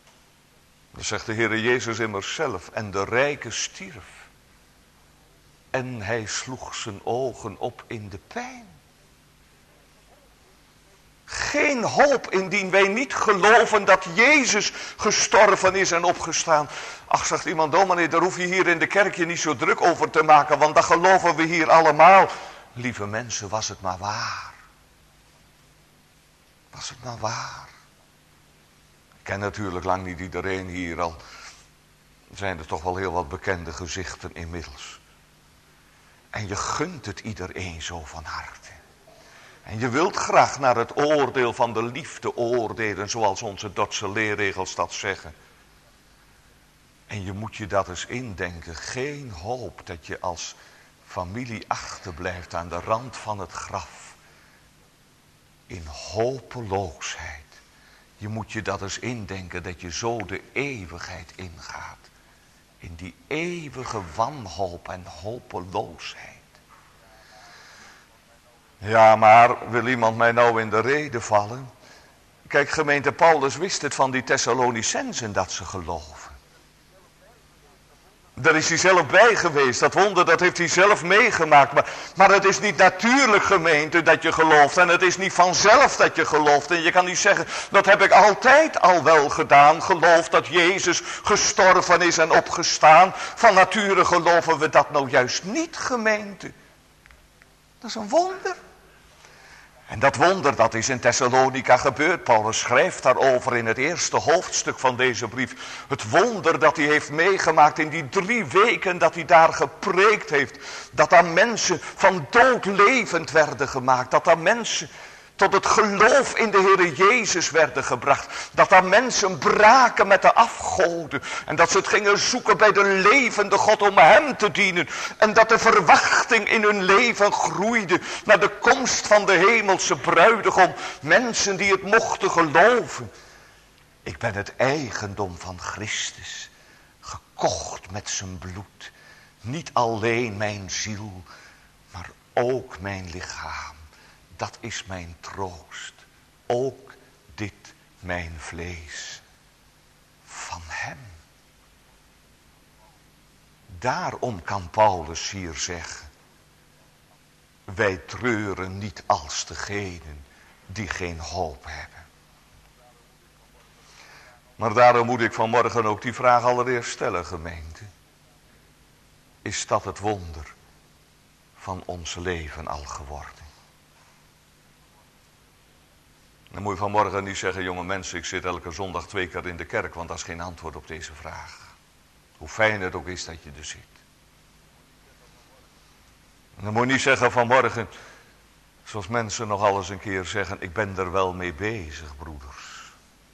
Dat zegt de Heere Jezus immers zelf, en de rijke stierf. en hij sloeg zijn ogen op in de pijn. Geen hoop indien wij niet geloven dat Jezus gestorven is en opgestaan. Ach, zegt iemand, dominee, daar hoef je hier in de kerk je niet zo druk over te maken, want dat geloven we hier allemaal. Lieve mensen, was het maar waar. Was het maar waar. Ik ken natuurlijk lang niet iedereen hier, al zijn er toch wel heel wat bekende gezichten inmiddels. En je gunt het iedereen zo van harte. En je wilt graag naar het oordeel van de liefde oordelen, zoals onze Dordtse leerregels dat zeggen. En je moet je dat eens indenken. Geen hoop dat je als familie achterblijft aan de rand van het graf. In hopeloosheid. Je moet je dat eens indenken dat je zo de eeuwigheid ingaat. In die eeuwige wanhoop en hopeloosheid. Ja, maar wil iemand mij nou in de rede vallen? Kijk, gemeente, Paulus wist het van die Thessalonicensen dat ze geloven. Daar is hij zelf bij geweest. Dat wonder, dat heeft hij zelf meegemaakt. Maar het is niet natuurlijk, gemeente, dat je gelooft. En het is niet vanzelf dat je gelooft. En je kan niet zeggen, dat heb ik altijd al wel gedaan. Geloof dat Jezus gestorven is en opgestaan. Van nature geloven we dat nou juist niet, gemeente. Dat is een wonder. En dat wonder, dat is in Thessalonica gebeurd. Paulus schrijft daarover in het eerste hoofdstuk van deze brief. Het wonder dat hij heeft meegemaakt in die 3 weken dat hij daar gepreekt heeft. Dat daar mensen van dood levend werden gemaakt. Dat daar mensen tot het geloof in de Heere Jezus werden gebracht. Dat daar mensen braken met de afgoden. En dat ze het gingen zoeken bij de levende God om hem te dienen. En dat de verwachting in hun leven groeide naar de komst van de hemelse bruidegom. Mensen die het mochten geloven. Ik ben het eigendom van Christus. Gekocht met zijn bloed. Niet alleen mijn ziel, maar ook mijn lichaam. Dat is mijn troost. Ook dit mijn vlees. Van hem. Daarom kan Paulus hier zeggen. Wij treuren niet als degenen die geen hoop hebben. Maar daarom moet ik vanmorgen ook die vraag allereerst stellen, gemeente. Is dat het wonder van ons leven al geworden? Dan moet je vanmorgen niet zeggen, jonge mensen, ik zit elke zondag 2 keer in de kerk, want dat is geen antwoord op deze vraag. Hoe fijn het ook is dat je er zit. En dan moet je niet zeggen vanmorgen, zoals mensen nog alles een keer zeggen, ik ben er wel mee bezig, broeders.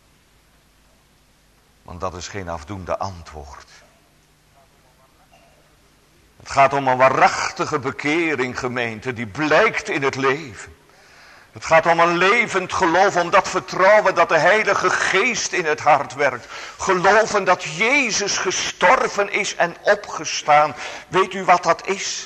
Want dat is geen afdoende antwoord. Het gaat om een waarachtige bekering, gemeente, die blijkt in het leven. Het gaat om een levend geloof, om dat vertrouwen dat de Heilige Geest in het hart werkt. Geloven dat Jezus gestorven is en opgestaan. Weet u wat dat is?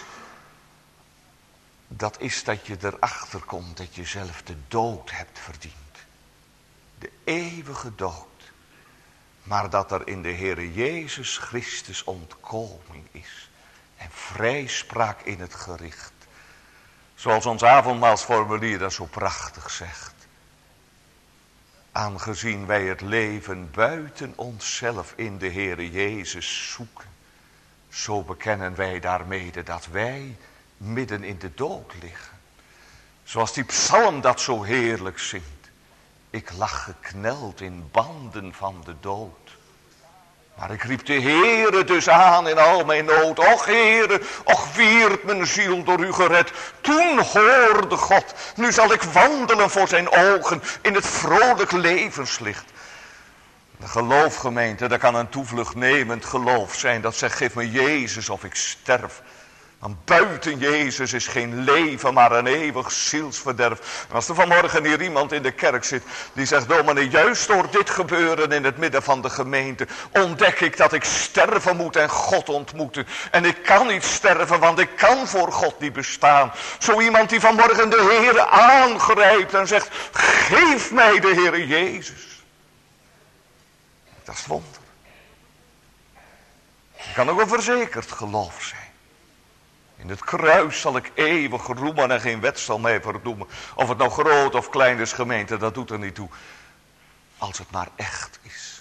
Dat is dat je erachter komt dat je zelf de dood hebt verdiend. De eeuwige dood. Maar dat er in de Heere Jezus Christus ontkoming is. En vrijspraak in het gericht. Zoals ons avondmaalsformulier dat zo prachtig zegt. Aangezien wij het leven buiten onszelf in de Heere Jezus zoeken. Zo bekennen wij daarmede dat wij midden in de dood liggen. Zoals die psalm dat zo heerlijk zingt. Ik lag gekneld in banden van de dood. Maar ik riep de Heere dus aan in al mijn nood. Och Heere, och wierd mijn ziel door u gered. Toen hoorde God, nu zal ik wandelen voor zijn ogen in het vrolijk levenslicht. De geloofgemeente, dat kan een toevluchtnemend geloof zijn. Dat zegt, geef me Jezus of ik sterf. Want buiten Jezus is geen leven, maar een eeuwig zielsverderf. En als er vanmorgen hier iemand in de kerk zit die zegt, dominee, juist door dit gebeuren in het midden van de gemeente ontdek ik dat ik sterven moet en God ontmoeten. En ik kan niet sterven, want ik kan voor God niet bestaan. Zo iemand die vanmorgen de Heere aangrijpt en zegt, geef mij de Heere Jezus. Dat is wonder. Het kan ook een verzekerd geloof zijn. In het kruis zal ik eeuwig roemen en geen wet zal mij verdoemen. Of het nou groot of klein is, gemeente, dat doet er niet toe. Als het maar echt is.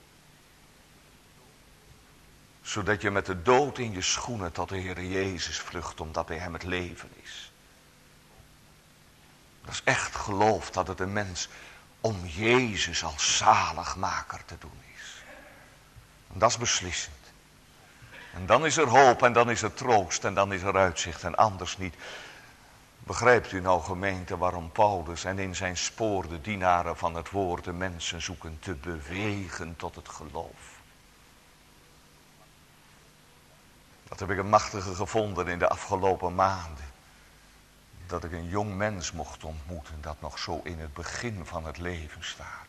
Zodat je met de dood in je schoenen tot de Heer Jezus vlucht, omdat bij hem het leven is. Dat is echt geloof dat het een mens om Jezus als zaligmaker te doen is. En dat is beslissend. En dan is er hoop en dan is er troost en dan is er uitzicht en anders niet. Begrijpt u nou, gemeente, waarom Paulus en in zijn spoor de dienaren van het woord de mensen zoeken te bewegen tot het geloof? Dat heb ik een machtige gevonden in de afgelopen maanden. Dat ik een jong mens mocht ontmoeten dat nog zo in het begin van het leven staat.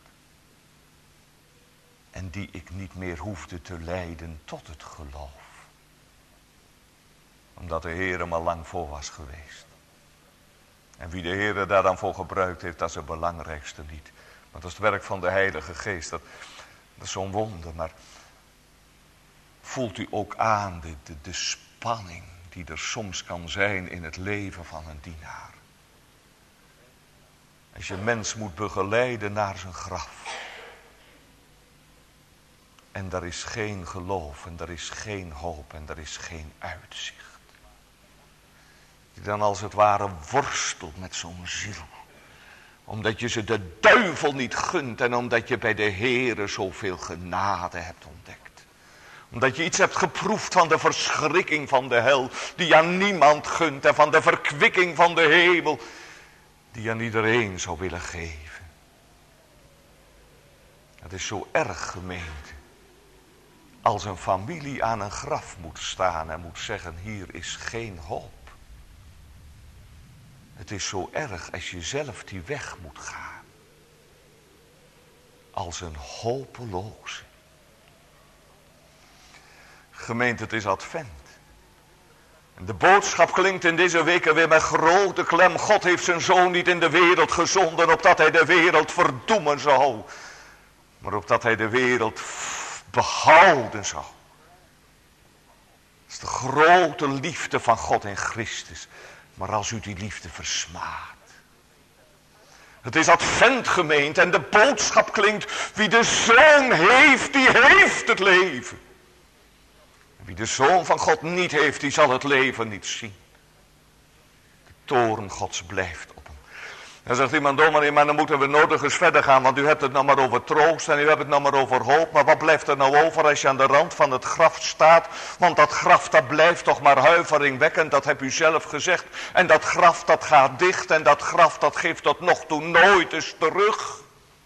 En die ik niet meer hoefde te leiden tot het geloof. Omdat de Heer hem al lang voor was geweest. En wie de Heer daar dan voor gebruikt heeft, dat is het belangrijkste niet. Want dat is het werk van de Heilige Geest. Dat is zo'n wonder. Maar voelt u ook aan de spanning die er soms kan zijn in het leven van een dienaar. Als je een mens moet begeleiden naar zijn graf. En er is geen geloof en er is geen hoop en er is geen uitzicht. Die dan als het ware worstelt met zo'n ziel. Omdat je ze de duivel niet gunt en omdat je bij de Heere zoveel genade hebt ontdekt. Omdat je iets hebt geproefd van de verschrikking van de hel, die je aan niemand gunt, en van de verkwikking van de hemel, die je aan iedereen zou willen geven. Het is zo erg, gemeente, als een familie aan een graf moet staan en moet zeggen, hier is geen hoop. Het is zo erg als je zelf die weg moet gaan. Als een hopeloze. Gemeente, het is advent. En de boodschap klinkt in deze weken weer met grote klem. God heeft zijn zoon niet in de wereld gezonden, opdat hij de wereld verdoemen zou. Maar opdat hij de wereld behouden zou. Dat is de grote liefde van God in Christus. Maar als u die liefde versmaadt. Het is advent, gemeente, en de boodschap klinkt, wie de zoon heeft, die heeft het leven. Wie de zoon van God niet heeft, die zal het leven niet zien. De toorn Gods blijft op hem. Dan zegt iemand, dominee, maar dan moeten we nodig eens verder gaan, want u hebt het nou maar over troost en u hebt het nou maar over hoop. Maar wat blijft er nou over als je aan de rand van het graf staat? Want dat graf, dat blijft toch maar huiveringwekkend, dat heb u zelf gezegd. En dat graf, dat gaat dicht en dat graf, dat geeft tot nog toe nooit eens terug.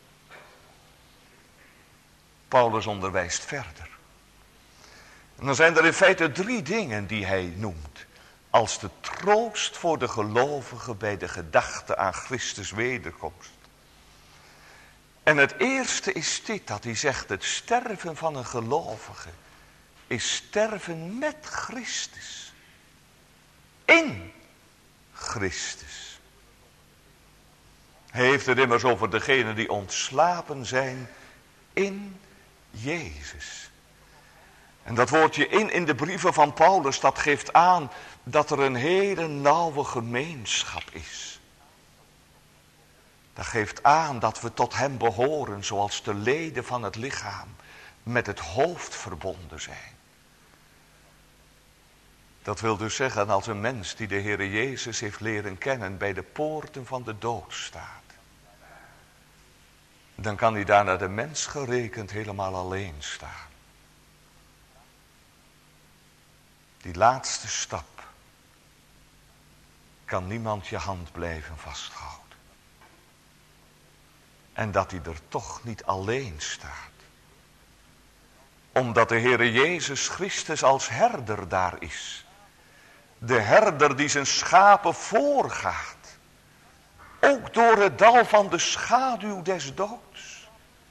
Paulus onderwijst verder. En dan zijn er in feite 3 dingen die hij noemt. Als de troost voor de gelovigen bij de gedachte aan Christus wederkomst. En het eerste is dit, dat hij zegt, het sterven van een gelovige is sterven met Christus. In Christus. Hij heeft het immers over degenen die ontslapen zijn in Jezus. En dat woordje in de brieven van Paulus, dat geeft aan dat er een hele nauwe gemeenschap is. Dat geeft aan dat we tot hem behoren, zoals de leden van het lichaam met het hoofd verbonden zijn. Dat wil dus zeggen, als een mens die de Heere Jezus heeft leren kennen bij de poorten van de dood staat, dan kan hij daar naar de mens gerekend helemaal alleen staan. Die laatste stap kan niemand je hand blijven vasthouden. En dat hij er toch niet alleen staat. Omdat de Heere Jezus Christus als herder daar is. De herder die zijn schapen voorgaat. Ook door het dal van de schaduw des doods.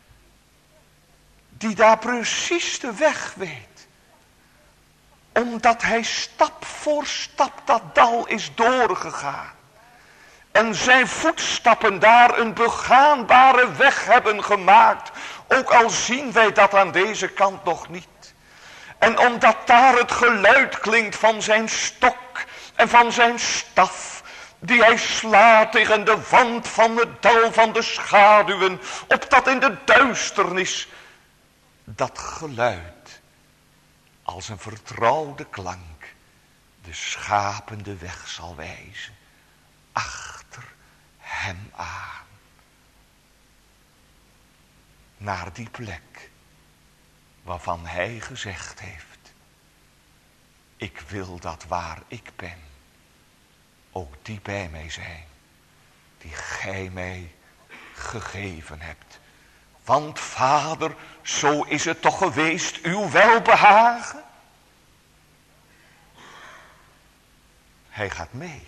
Die daar precies de weg weet. Omdat hij stap voor stap dat dal is doorgegaan. En zijn voetstappen daar een begaanbare weg hebben gemaakt. Ook al zien wij dat aan deze kant nog niet. En omdat daar het geluid klinkt van zijn stok en van zijn staf, die hij slaat tegen de wand van het dal van de schaduwen, opdat in de duisternis dat geluid als een vertrouwde klank de schapen de weg zal wijzen achter hem aan. Naar die plek waarvan hij gezegd heeft, ik wil dat waar ik ben, ook die bij mij zijn, die gij mij gegeven hebt. Want Vader, zo is het toch geweest uw welbehagen? Hij gaat mee.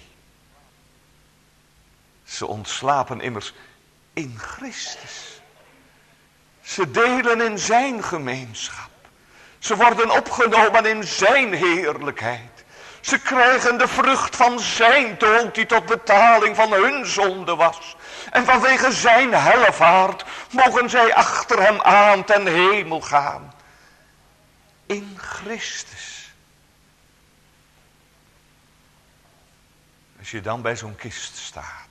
Ze ontslapen immers in Christus. Ze delen in zijn gemeenschap. Ze worden opgenomen in zijn heerlijkheid. Ze krijgen de vrucht van zijn dood die tot betaling van hun zonde was. En vanwege zijn hellevaart mogen zij achter hem aan ten hemel gaan. In Christus. Als je dan bij zo'n kist staat,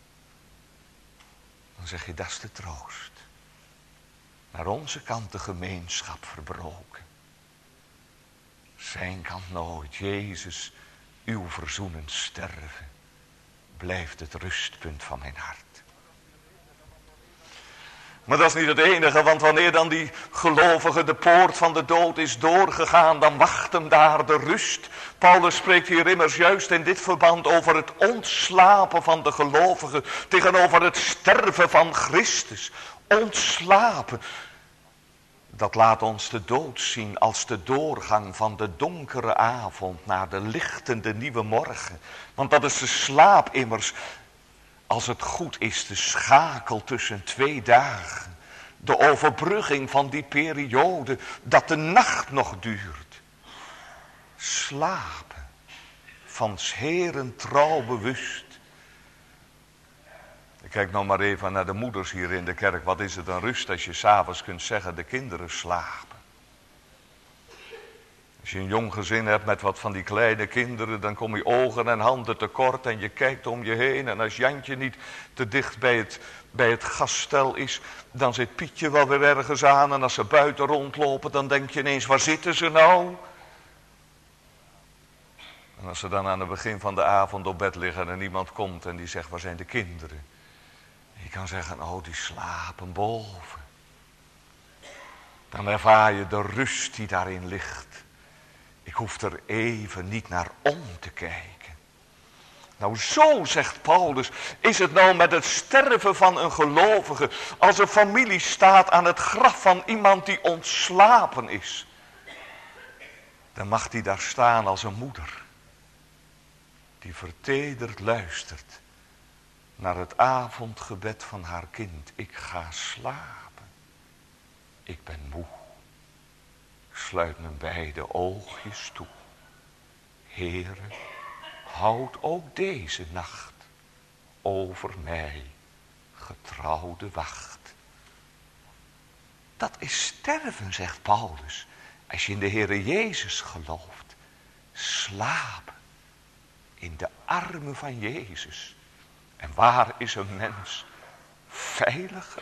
dan zeg je, dat is de troost. Naar onze kant de gemeenschap verbroken. Zijn kant nooit. Jezus, uw verzoenend sterven blijft het rustpunt van mijn hart. Maar dat is niet het enige, want wanneer dan die gelovige de poort van de dood is doorgegaan, dan wacht hem daar de rust. Paulus spreekt hier immers juist in dit verband over het ontslapen van de gelovige tegenover het sterven van Christus. Ontslapen. Dat laat ons de dood zien als de doorgang van de donkere avond naar de lichtende nieuwe morgen. Want dat is de slaap immers, als het goed is, de schakel tussen twee dagen. De overbrugging van die periode dat de nacht nog duurt. Slapen, van 's Heeren trouw bewust. Ik kijk nou maar even naar de moeders hier in de kerk. Wat is het een rust als je 's avonds kunt zeggen, de kinderen slapen. Als je een jong gezin hebt met wat van die kleine kinderen, dan kom je ogen en handen tekort en je kijkt om je heen. En als Jantje niet te dicht bij het gasstel is, dan zit Pietje wel weer ergens aan. En als ze buiten rondlopen, dan denk je ineens, waar zitten ze nou? En als ze dan aan het begin van de avond op bed liggen en niemand komt en die zegt, waar zijn de kinderen? Je kan zeggen, oh, die slapen boven. Dan ervaar je de rust die daarin ligt. Ik hoef er even niet naar om te kijken. Nou, zo, zegt Paulus, is het nou met het sterven van een gelovige, als een familie staat aan het graf van iemand die ontslapen is. Dan mag die daar staan als een moeder, die vertederd luistert naar het avondgebed van haar kind. Ik ga slapen. Ik ben moe. Sluit mijn beide oogjes toe. Heere, houd ook deze nacht over mij getrouwde wacht. Dat is sterven, zegt Paulus, als je in de Heere Jezus gelooft. Slapen in de armen van Jezus. En waar is een mens veiliger?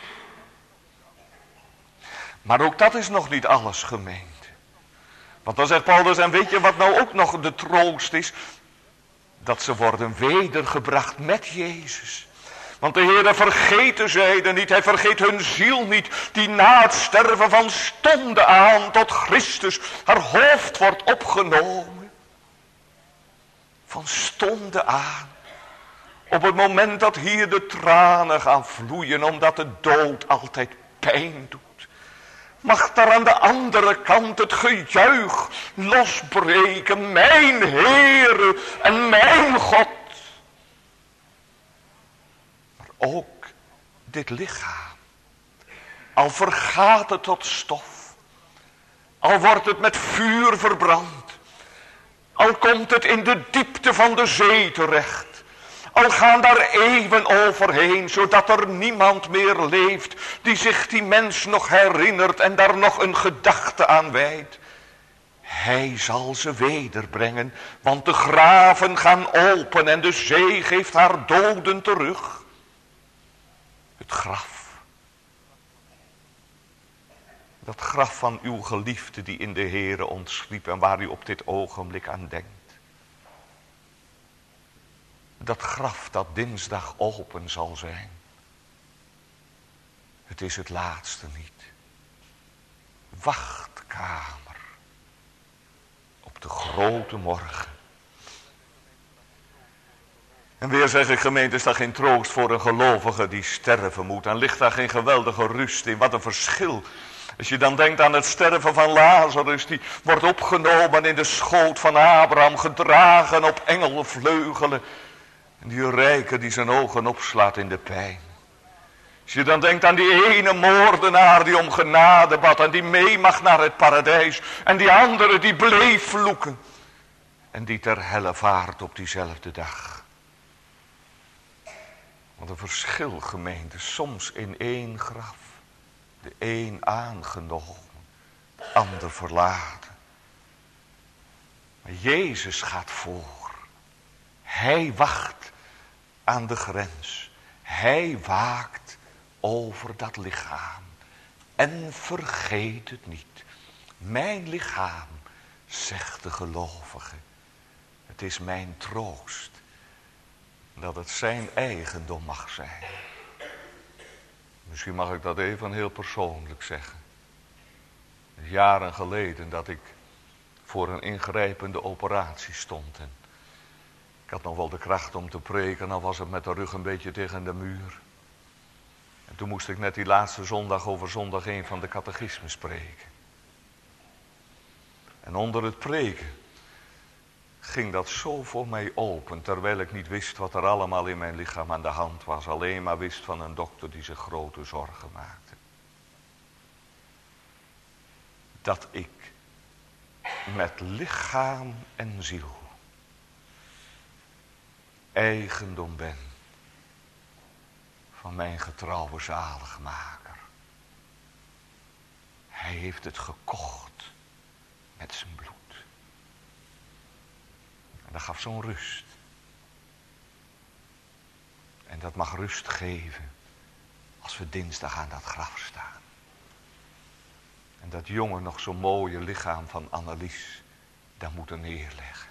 Maar ook dat is nog niet alles, gemeente. Want dan zegt Paulus, en weet je wat nou ook nog de troost is? Dat ze worden wedergebracht met Jezus. Want de Heer vergeet de zijden niet, hij vergeet hun ziel niet, die na het sterven van stonden aan tot Christus haar hoofd wordt opgenomen. Van stonden aan. Op het moment dat hier de tranen gaan vloeien, omdat de dood altijd pijn doet. Mag daar aan de andere kant het gejuich losbreken, mijn Heere en mijn God. Maar ook dit lichaam, al vergaat het tot stof, al wordt het met vuur verbrand, al komt het in de diepte van de zee terecht, al gaan daar eeuwen overheen, zodat er niemand meer leeft die zich die mens nog herinnert en daar nog een gedachte aan wijdt. Hij zal ze wederbrengen, want de graven gaan open en de zee geeft haar doden terug. Het graf. Dat graf van uw geliefde die in de Heere ontsliep en waar u op dit ogenblik aan denkt. Dat graf dat dinsdag open zal zijn. Het is het laatste niet. Wachtkamer. Op de grote morgen. En weer zeg ik, gemeente, is daar geen troost voor een gelovige die sterven moet. En ligt daar geen geweldige rust in. Wat een verschil. Als je dan denkt aan het sterven van Lazarus, die wordt opgenomen in de schoot van Abraham, gedragen op engelvleugelen. En die rijke die zijn ogen opslaat in de pijn. Als je dan denkt aan die ene moordenaar die om genade bad en die mee mag naar het paradijs. En die andere die bleef vloeken. En die ter helle vaart op diezelfde dag. Wat een verschil, gemeente, soms in één graf. De een aangenomen, de ander verlaten. Maar Jezus gaat voor. Hij wacht aan de grens. Hij waakt over dat lichaam. En vergeet het niet. Mijn lichaam, zegt de gelovige. Het is mijn troost. Dat het zijn eigendom mag zijn. Misschien mag ik dat even heel persoonlijk zeggen. Het is jaren geleden dat ik voor een ingrijpende operatie stond. En ik had nog wel de kracht om te preken, al was het met de rug een beetje tegen de muur. En toen moest ik net die laatste zondag over zondag 1 van de catechisme spreken. En onder het preken ging dat zo voor mij open, terwijl ik niet wist wat er allemaal in mijn lichaam aan de hand was. Alleen maar wist van een dokter die zich grote zorgen maakte. Dat ik met lichaam en ziel eigendom ben van mijn getrouwe zaligmaker. Hij heeft het gekocht met zijn bloed. En dat gaf zo'n rust. En dat mag rust geven als we dinsdag aan dat graf staan. En dat jonge nog zo mooie lichaam van Annelies daar moeten neerleggen.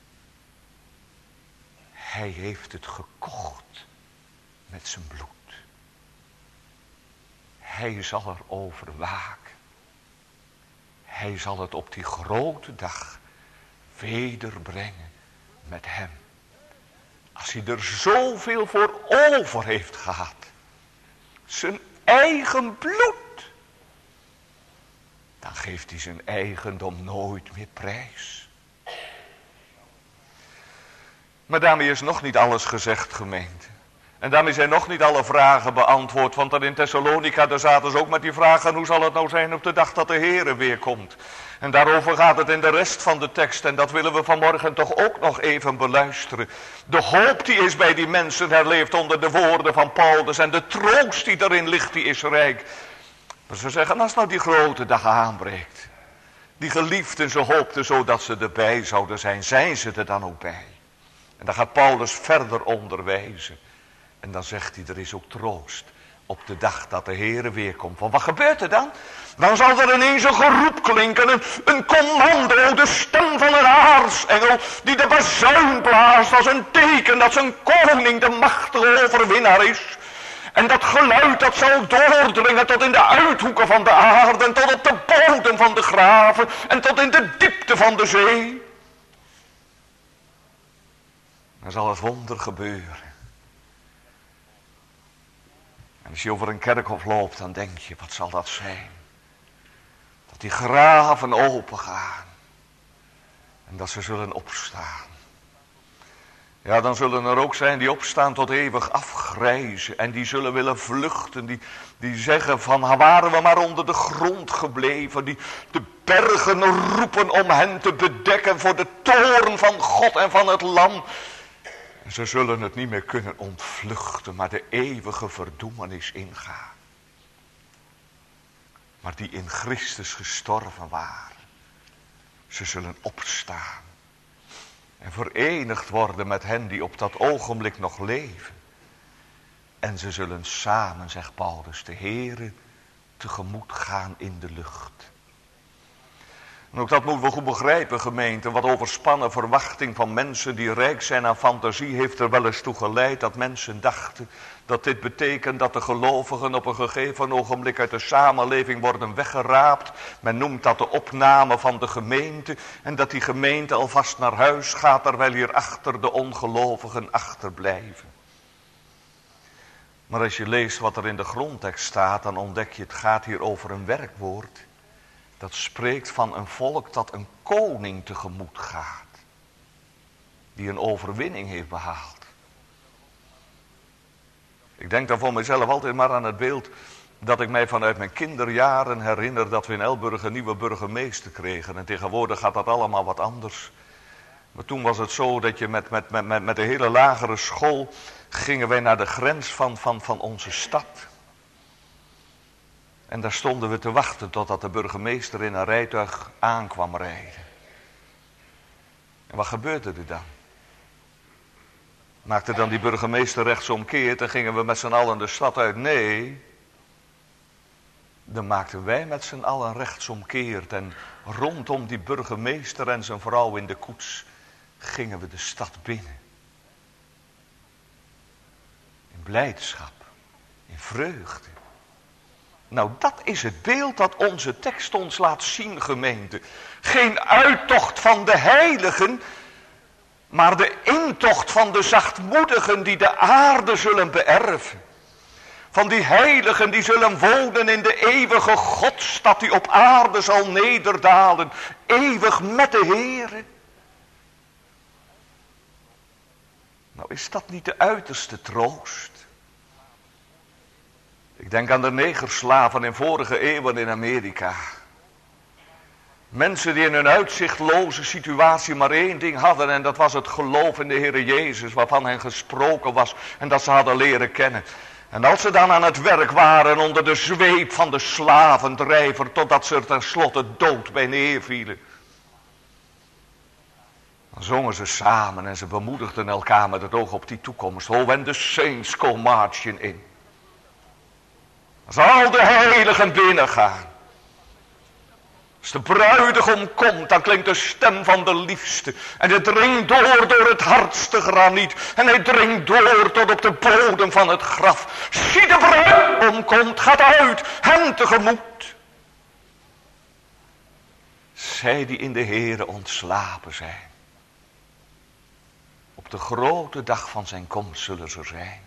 Hij heeft het gekocht met zijn bloed. Hij zal erover waken. Hij zal het op die grote dag wederbrengen met hem. Als hij er zoveel voor over heeft gehad. Zijn eigen bloed. Dan geeft hij zijn eigendom nooit meer prijs. Maar daarmee is nog niet alles gezegd, gemeente. En daarmee zijn nog niet alle vragen beantwoord. Want dan in Thessalonica, daar zaten ze ook met die vragen. Hoe zal het nou zijn op de dag dat de Heere weer komt? En daarover gaat het in de rest van de tekst. En dat willen we vanmorgen toch ook nog even beluisteren. De hoop die is bij die mensen herleefd onder de woorden van Paulus. En de troost die daarin ligt, die is rijk. Maar ze zeggen, als nou die grote dag aanbreekt. Die geliefden, ze hoopten zo dat ze erbij zouden zijn. Zijn ze er dan ook bij? En dan gaat Paulus verder onderwijzen. En dan zegt hij, er is ook troost op de dag dat de Heere weer komt. Want wat gebeurt er dan? Dan zal er ineens een geroep klinken, een commando, de stem van een aartsengel, die de bazuin blaast als een teken dat zijn koning de machtige overwinnaar is. En dat geluid dat zal doordringen tot in de uithoeken van de aarde en tot op de bodem van de graven en tot in de diepte van de zee. Dan zal het wonder gebeuren. En als je over een kerkhof loopt, dan denk je, wat zal dat zijn? Dat die graven open gaan. En dat ze zullen opstaan. Ja, dan zullen er ook zijn die opstaan tot eeuwig afgrijzen. En die zullen willen vluchten. Die zeggen van, waren we maar onder de grond gebleven. Die de bergen roepen om hen te bedekken voor de toorn van God en van het Lam. En ze zullen het niet meer kunnen ontvluchten, maar de eeuwige verdoemenis ingaan. Maar die in Christus gestorven waren. Ze zullen opstaan en verenigd worden met hen die op dat ogenblik nog leven. En ze zullen samen, zegt Paulus, de Heere tegemoet gaan in de lucht. En ook dat moeten we goed begrijpen, gemeente. Wat overspannen verwachting van mensen die rijk zijn aan fantasie heeft er wel eens toe geleid dat mensen dachten dat dit betekent dat de gelovigen op een gegeven ogenblik uit de samenleving worden weggeraapt. Men noemt dat de opname van de gemeente en dat die gemeente alvast naar huis gaat terwijl hierachter de ongelovigen achterblijven. Maar als je leest wat er in de grondtekst staat, dan ontdek je het gaat hier over een werkwoord. Dat spreekt van een volk dat een koning tegemoet gaat. Die een overwinning heeft behaald. Ik denk dan voor mezelf altijd maar aan het beeld dat ik mij vanuit mijn kinderjaren herinner dat we in Elburg een nieuwe burgemeester kregen. En tegenwoordig gaat dat allemaal wat anders. Maar toen was het zo dat je met de hele lagere school gingen wij naar de grens van onze stad. En daar stonden we te wachten totdat de burgemeester in een rijtuig aankwam rijden. En wat gebeurde er dan? Maakte dan die burgemeester rechtsomkeert en gingen we met z'n allen de stad uit? Nee. Dan maakten wij met z'n allen rechtsomkeert en rondom die burgemeester en zijn vrouw in de koets gingen we de stad binnen. In blijdschap, in vreugde. Nou, dat is het beeld dat onze tekst ons laat zien, gemeente. Geen uittocht van de heiligen, maar de intocht van de zachtmoedigen die de aarde zullen beërven. Van die heiligen die zullen wonen in de eeuwige Godstad die op aarde zal nederdalen. Eeuwig met de Heere. Nou, is dat niet de uiterste troost? Ik denk aan de negerslaven in vorige eeuwen in Amerika. Mensen die in hun uitzichtloze situatie maar één ding hadden en dat was het geloof in de Heere Jezus waarvan hen gesproken was en dat ze hadden leren kennen. En als ze dan aan het werk waren onder de zweep van de slavendrijver totdat ze er tenslotte dood bij neervielen. Dan zongen ze samen en ze bemoedigden elkaar met het oog op die toekomst. Oh, when the saints go marching in. Als al de heiligen binnengaan. Als de bruidegom komt, dan klinkt de stem van de liefste. En het dringt door het hardste graniet. En hij dringt door tot op de bodem van het graf. Zie de bruidegom komt, gaat uit, hem tegemoet. Zij die in de Heere ontslapen zijn. Op de grote dag van zijn komst zullen ze zijn.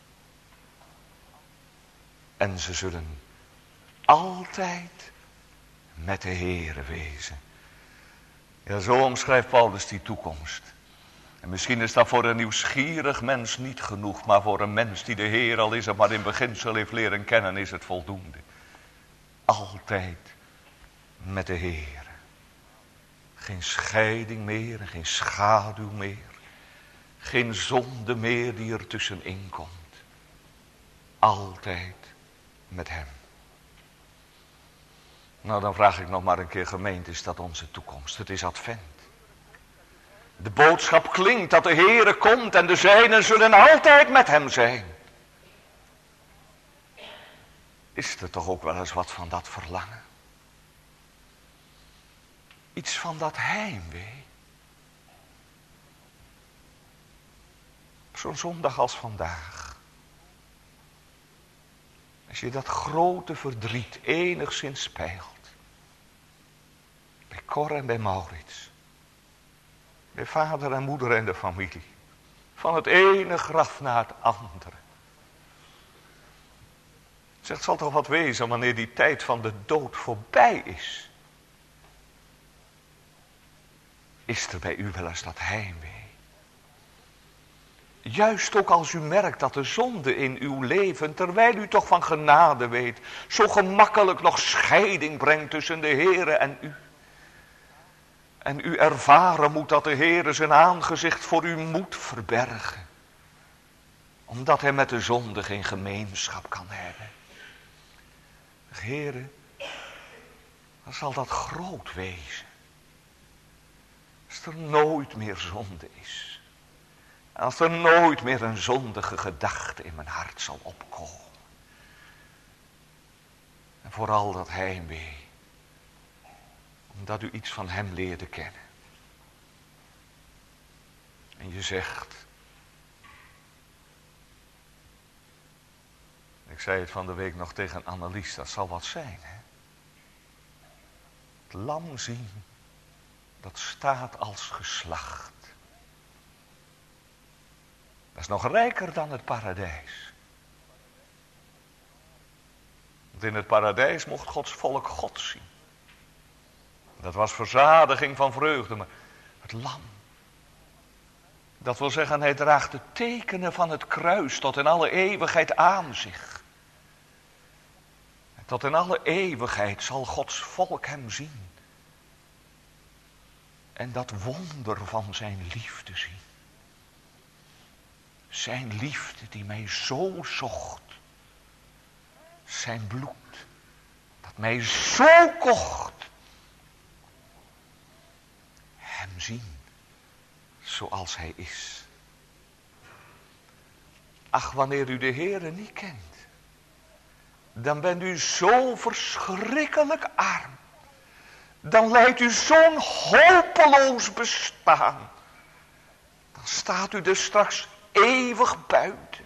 En ze zullen altijd met de Heere wezen. Ja, zo omschrijft Paulus die toekomst. En misschien is dat voor een nieuwsgierig mens niet genoeg, maar voor een mens die de Heer al is en maar in beginsel heeft leren kennen, is het voldoende. Altijd met de Heere. Geen scheiding meer en geen schaduw meer. Geen zonde meer die er tussenin komt. Altijd met hem. Nou, dan vraag ik nog maar een keer, gemeente, is dat onze toekomst? Het is advent. De boodschap klinkt dat de Heere komt en de zijnen zullen altijd met hem zijn. Is er toch ook wel eens wat van dat verlangen? Iets van dat heimwee. Zo'n zondag als vandaag. Als je dat grote verdriet enigszins speelt. Bij Cor en bij Maurits. Bij vader en moeder en de familie. Van het ene graf naar het andere. Zeg, het zal toch wat wezen wanneer die tijd van de dood voorbij is. Is er bij u wel eens dat heimwee? Juist ook als u merkt dat de zonde in uw leven, terwijl u toch van genade weet, zo gemakkelijk nog scheiding brengt tussen de Heere en u. En u ervaren moet dat de Heere zijn aangezicht voor u moet verbergen. Omdat hij met de zonde geen gemeenschap kan hebben. Heere, dan zal dat groot wezen. Als er nooit meer zonde is. Als er nooit meer een zondige gedachte in mijn hart zal opkomen. En vooral dat heimwee. Omdat u iets van hem leerde kennen. En je zegt. Ik zei het van de week nog tegen Annelies. Dat zal wat zijn. Hè? Het lam zien. Dat staat als geslacht. Dat is nog rijker dan het paradijs. Want in het paradijs mocht Gods volk God zien. Dat was verzadiging van vreugde, maar het lam. Dat wil zeggen, hij draagt de tekenen van het kruis tot in alle eeuwigheid aan zich. En tot in alle eeuwigheid zal Gods volk hem zien. En dat wonder van zijn liefde zien. Zijn liefde die mij zo zocht. Zijn bloed dat mij zo kocht. Hem zien zoals hij is. Ach, wanneer u de Heere niet kent, dan bent u zo verschrikkelijk arm. Dan leidt u zo'n hopeloos bestaan. Dan staat u er straks eeuwig buiten.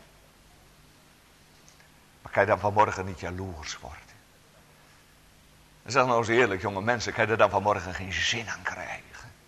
Maar kan je dan vanmorgen niet jaloers worden? Zeg nou eens eerlijk, jonge mensen, kan je er dan vanmorgen geen zin aan krijgen?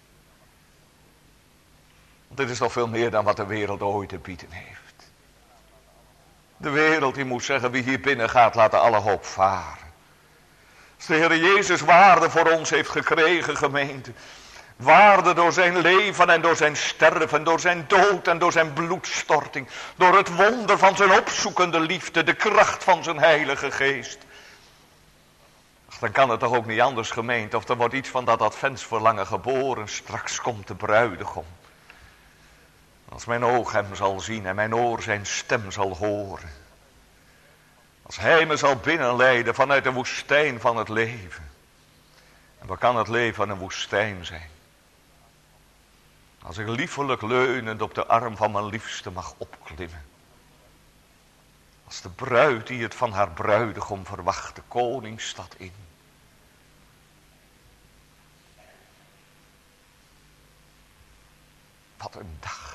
Want dit is toch veel meer dan wat de wereld ooit te bieden heeft. De wereld die moet zeggen, wie hier binnen gaat, laat alle hoop varen. Als de Heer Jezus waarde voor ons heeft gekregen, gemeente. Waarde door zijn leven en door zijn sterven, door zijn dood en door zijn bloedstorting. Door het wonder van zijn opzoekende liefde, de kracht van zijn heilige geest. Ach, dan kan het toch ook niet anders, gemeente, of er wordt iets van dat adventsverlangen geboren. Straks komt de bruidegom. Als mijn oog hem zal zien en mijn oor zijn stem zal horen. Als hij me zal binnenleiden vanuit de woestijn van het leven. En wat kan het leven een woestijn zijn? Als ik liefelijk leunend op de arm van mijn liefste mag opklimmen. Als de bruid die het van haar bruidegom verwacht de koningsstad in. Wat een dag.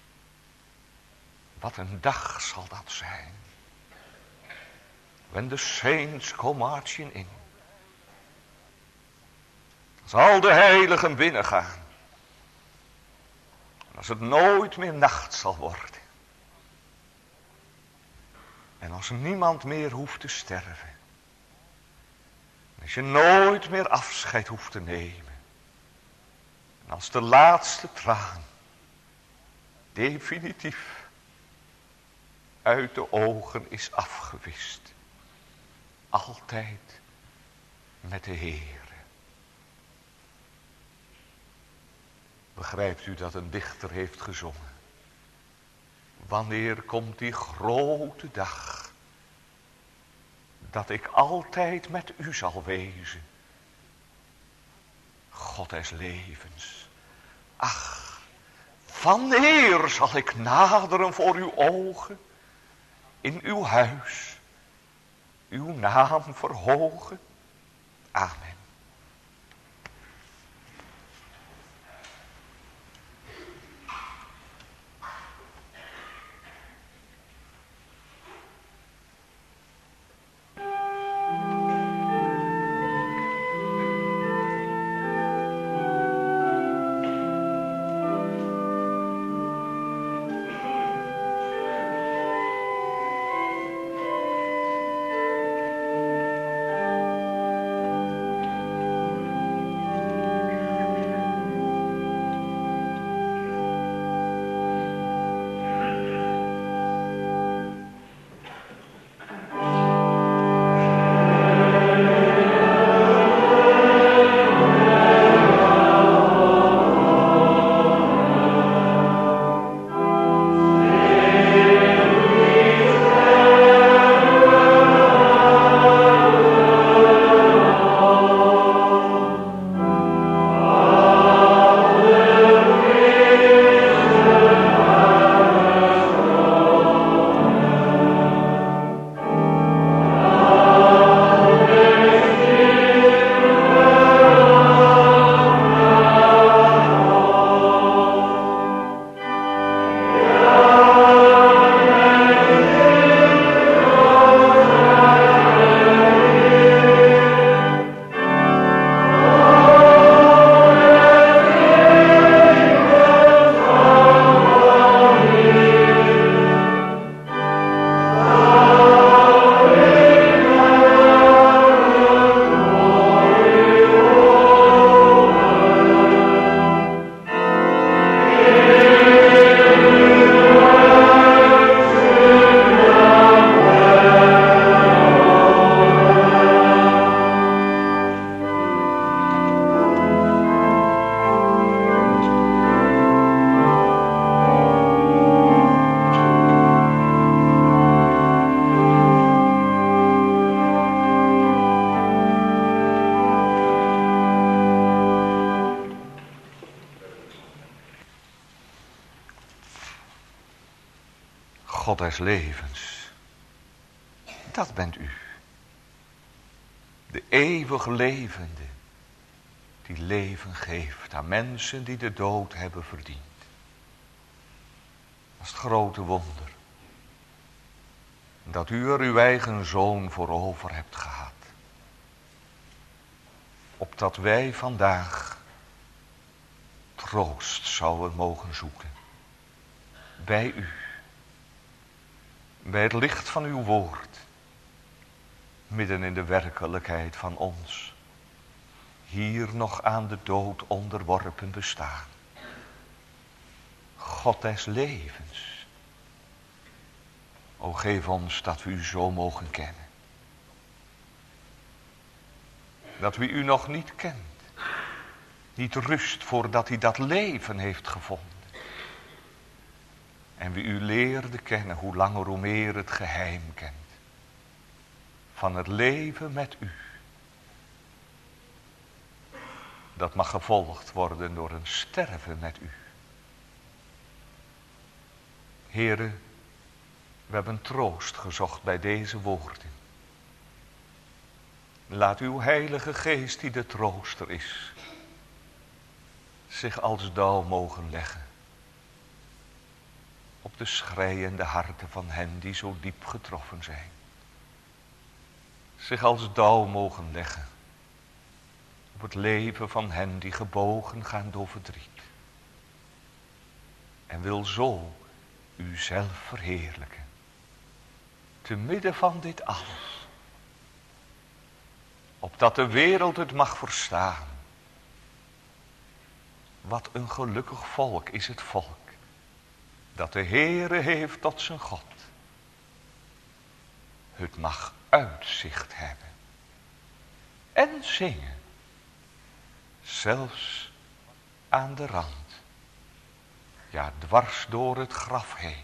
Wat een dag zal dat zijn. When the saints go marching in. Als al de heiligen binnengaan. Als het nooit meer nacht zal worden. En als niemand meer hoeft te sterven. Als je nooit meer afscheid hoeft te nemen. En als de laatste traan definitief uit de ogen is afgewist. Altijd met de Heere. Begrijpt u dat een dichter heeft gezongen? Wanneer komt die grote dag, dat ik altijd met u zal wezen, God des levens. Ach, wanneer zal ik naderen voor uw ogen, in uw huis, uw naam verhogen? Amen. God des levens, dat bent u. De eeuwig levende, die leven geeft aan mensen die de dood hebben verdiend. Dat is het grote wonder. Dat u er uw eigen zoon voor over hebt gehad. Opdat wij vandaag troost zouden mogen zoeken. Bij u. Bij het licht van uw woord. Midden in de werkelijkheid van ons. Hier nog aan de dood onderworpen bestaan. God des levens. O geef ons dat we u zo mogen kennen. Dat wie u nog niet kent. Niet rust voordat hij dat leven heeft gevonden. En wie u leerde kennen, hoe langer hoe meer het geheim kent. Van het leven met u. Dat mag gevolgd worden door een sterven met u. Heere, we hebben troost gezocht bij deze woorden. Laat uw heilige geest die de trooster is, zich als dauw mogen leggen. Op de schreiende harten van hen die zo diep getroffen zijn. Zich als dauw mogen leggen. Op het leven van hen die gebogen gaan door verdriet. En wil zo uzelf verheerlijken. Te midden van dit alles. Opdat de wereld het mag verstaan. Wat een gelukkig volk is het volk. Dat de Heere heeft tot zijn God. Het mag uitzicht hebben. En zingen. Zelfs aan de rand. Ja, dwars door het graf heen.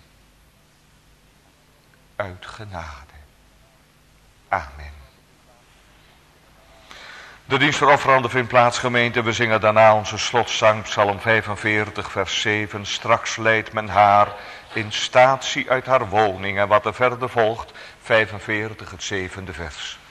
Uit genade. Amen. De dienst voor offeranden vindt plaats, gemeente. We zingen daarna onze slotzang, Psalm 45, vers 7. Straks leidt men haar in statie uit haar woning. En wat er verder volgt, 45, het 7e vers.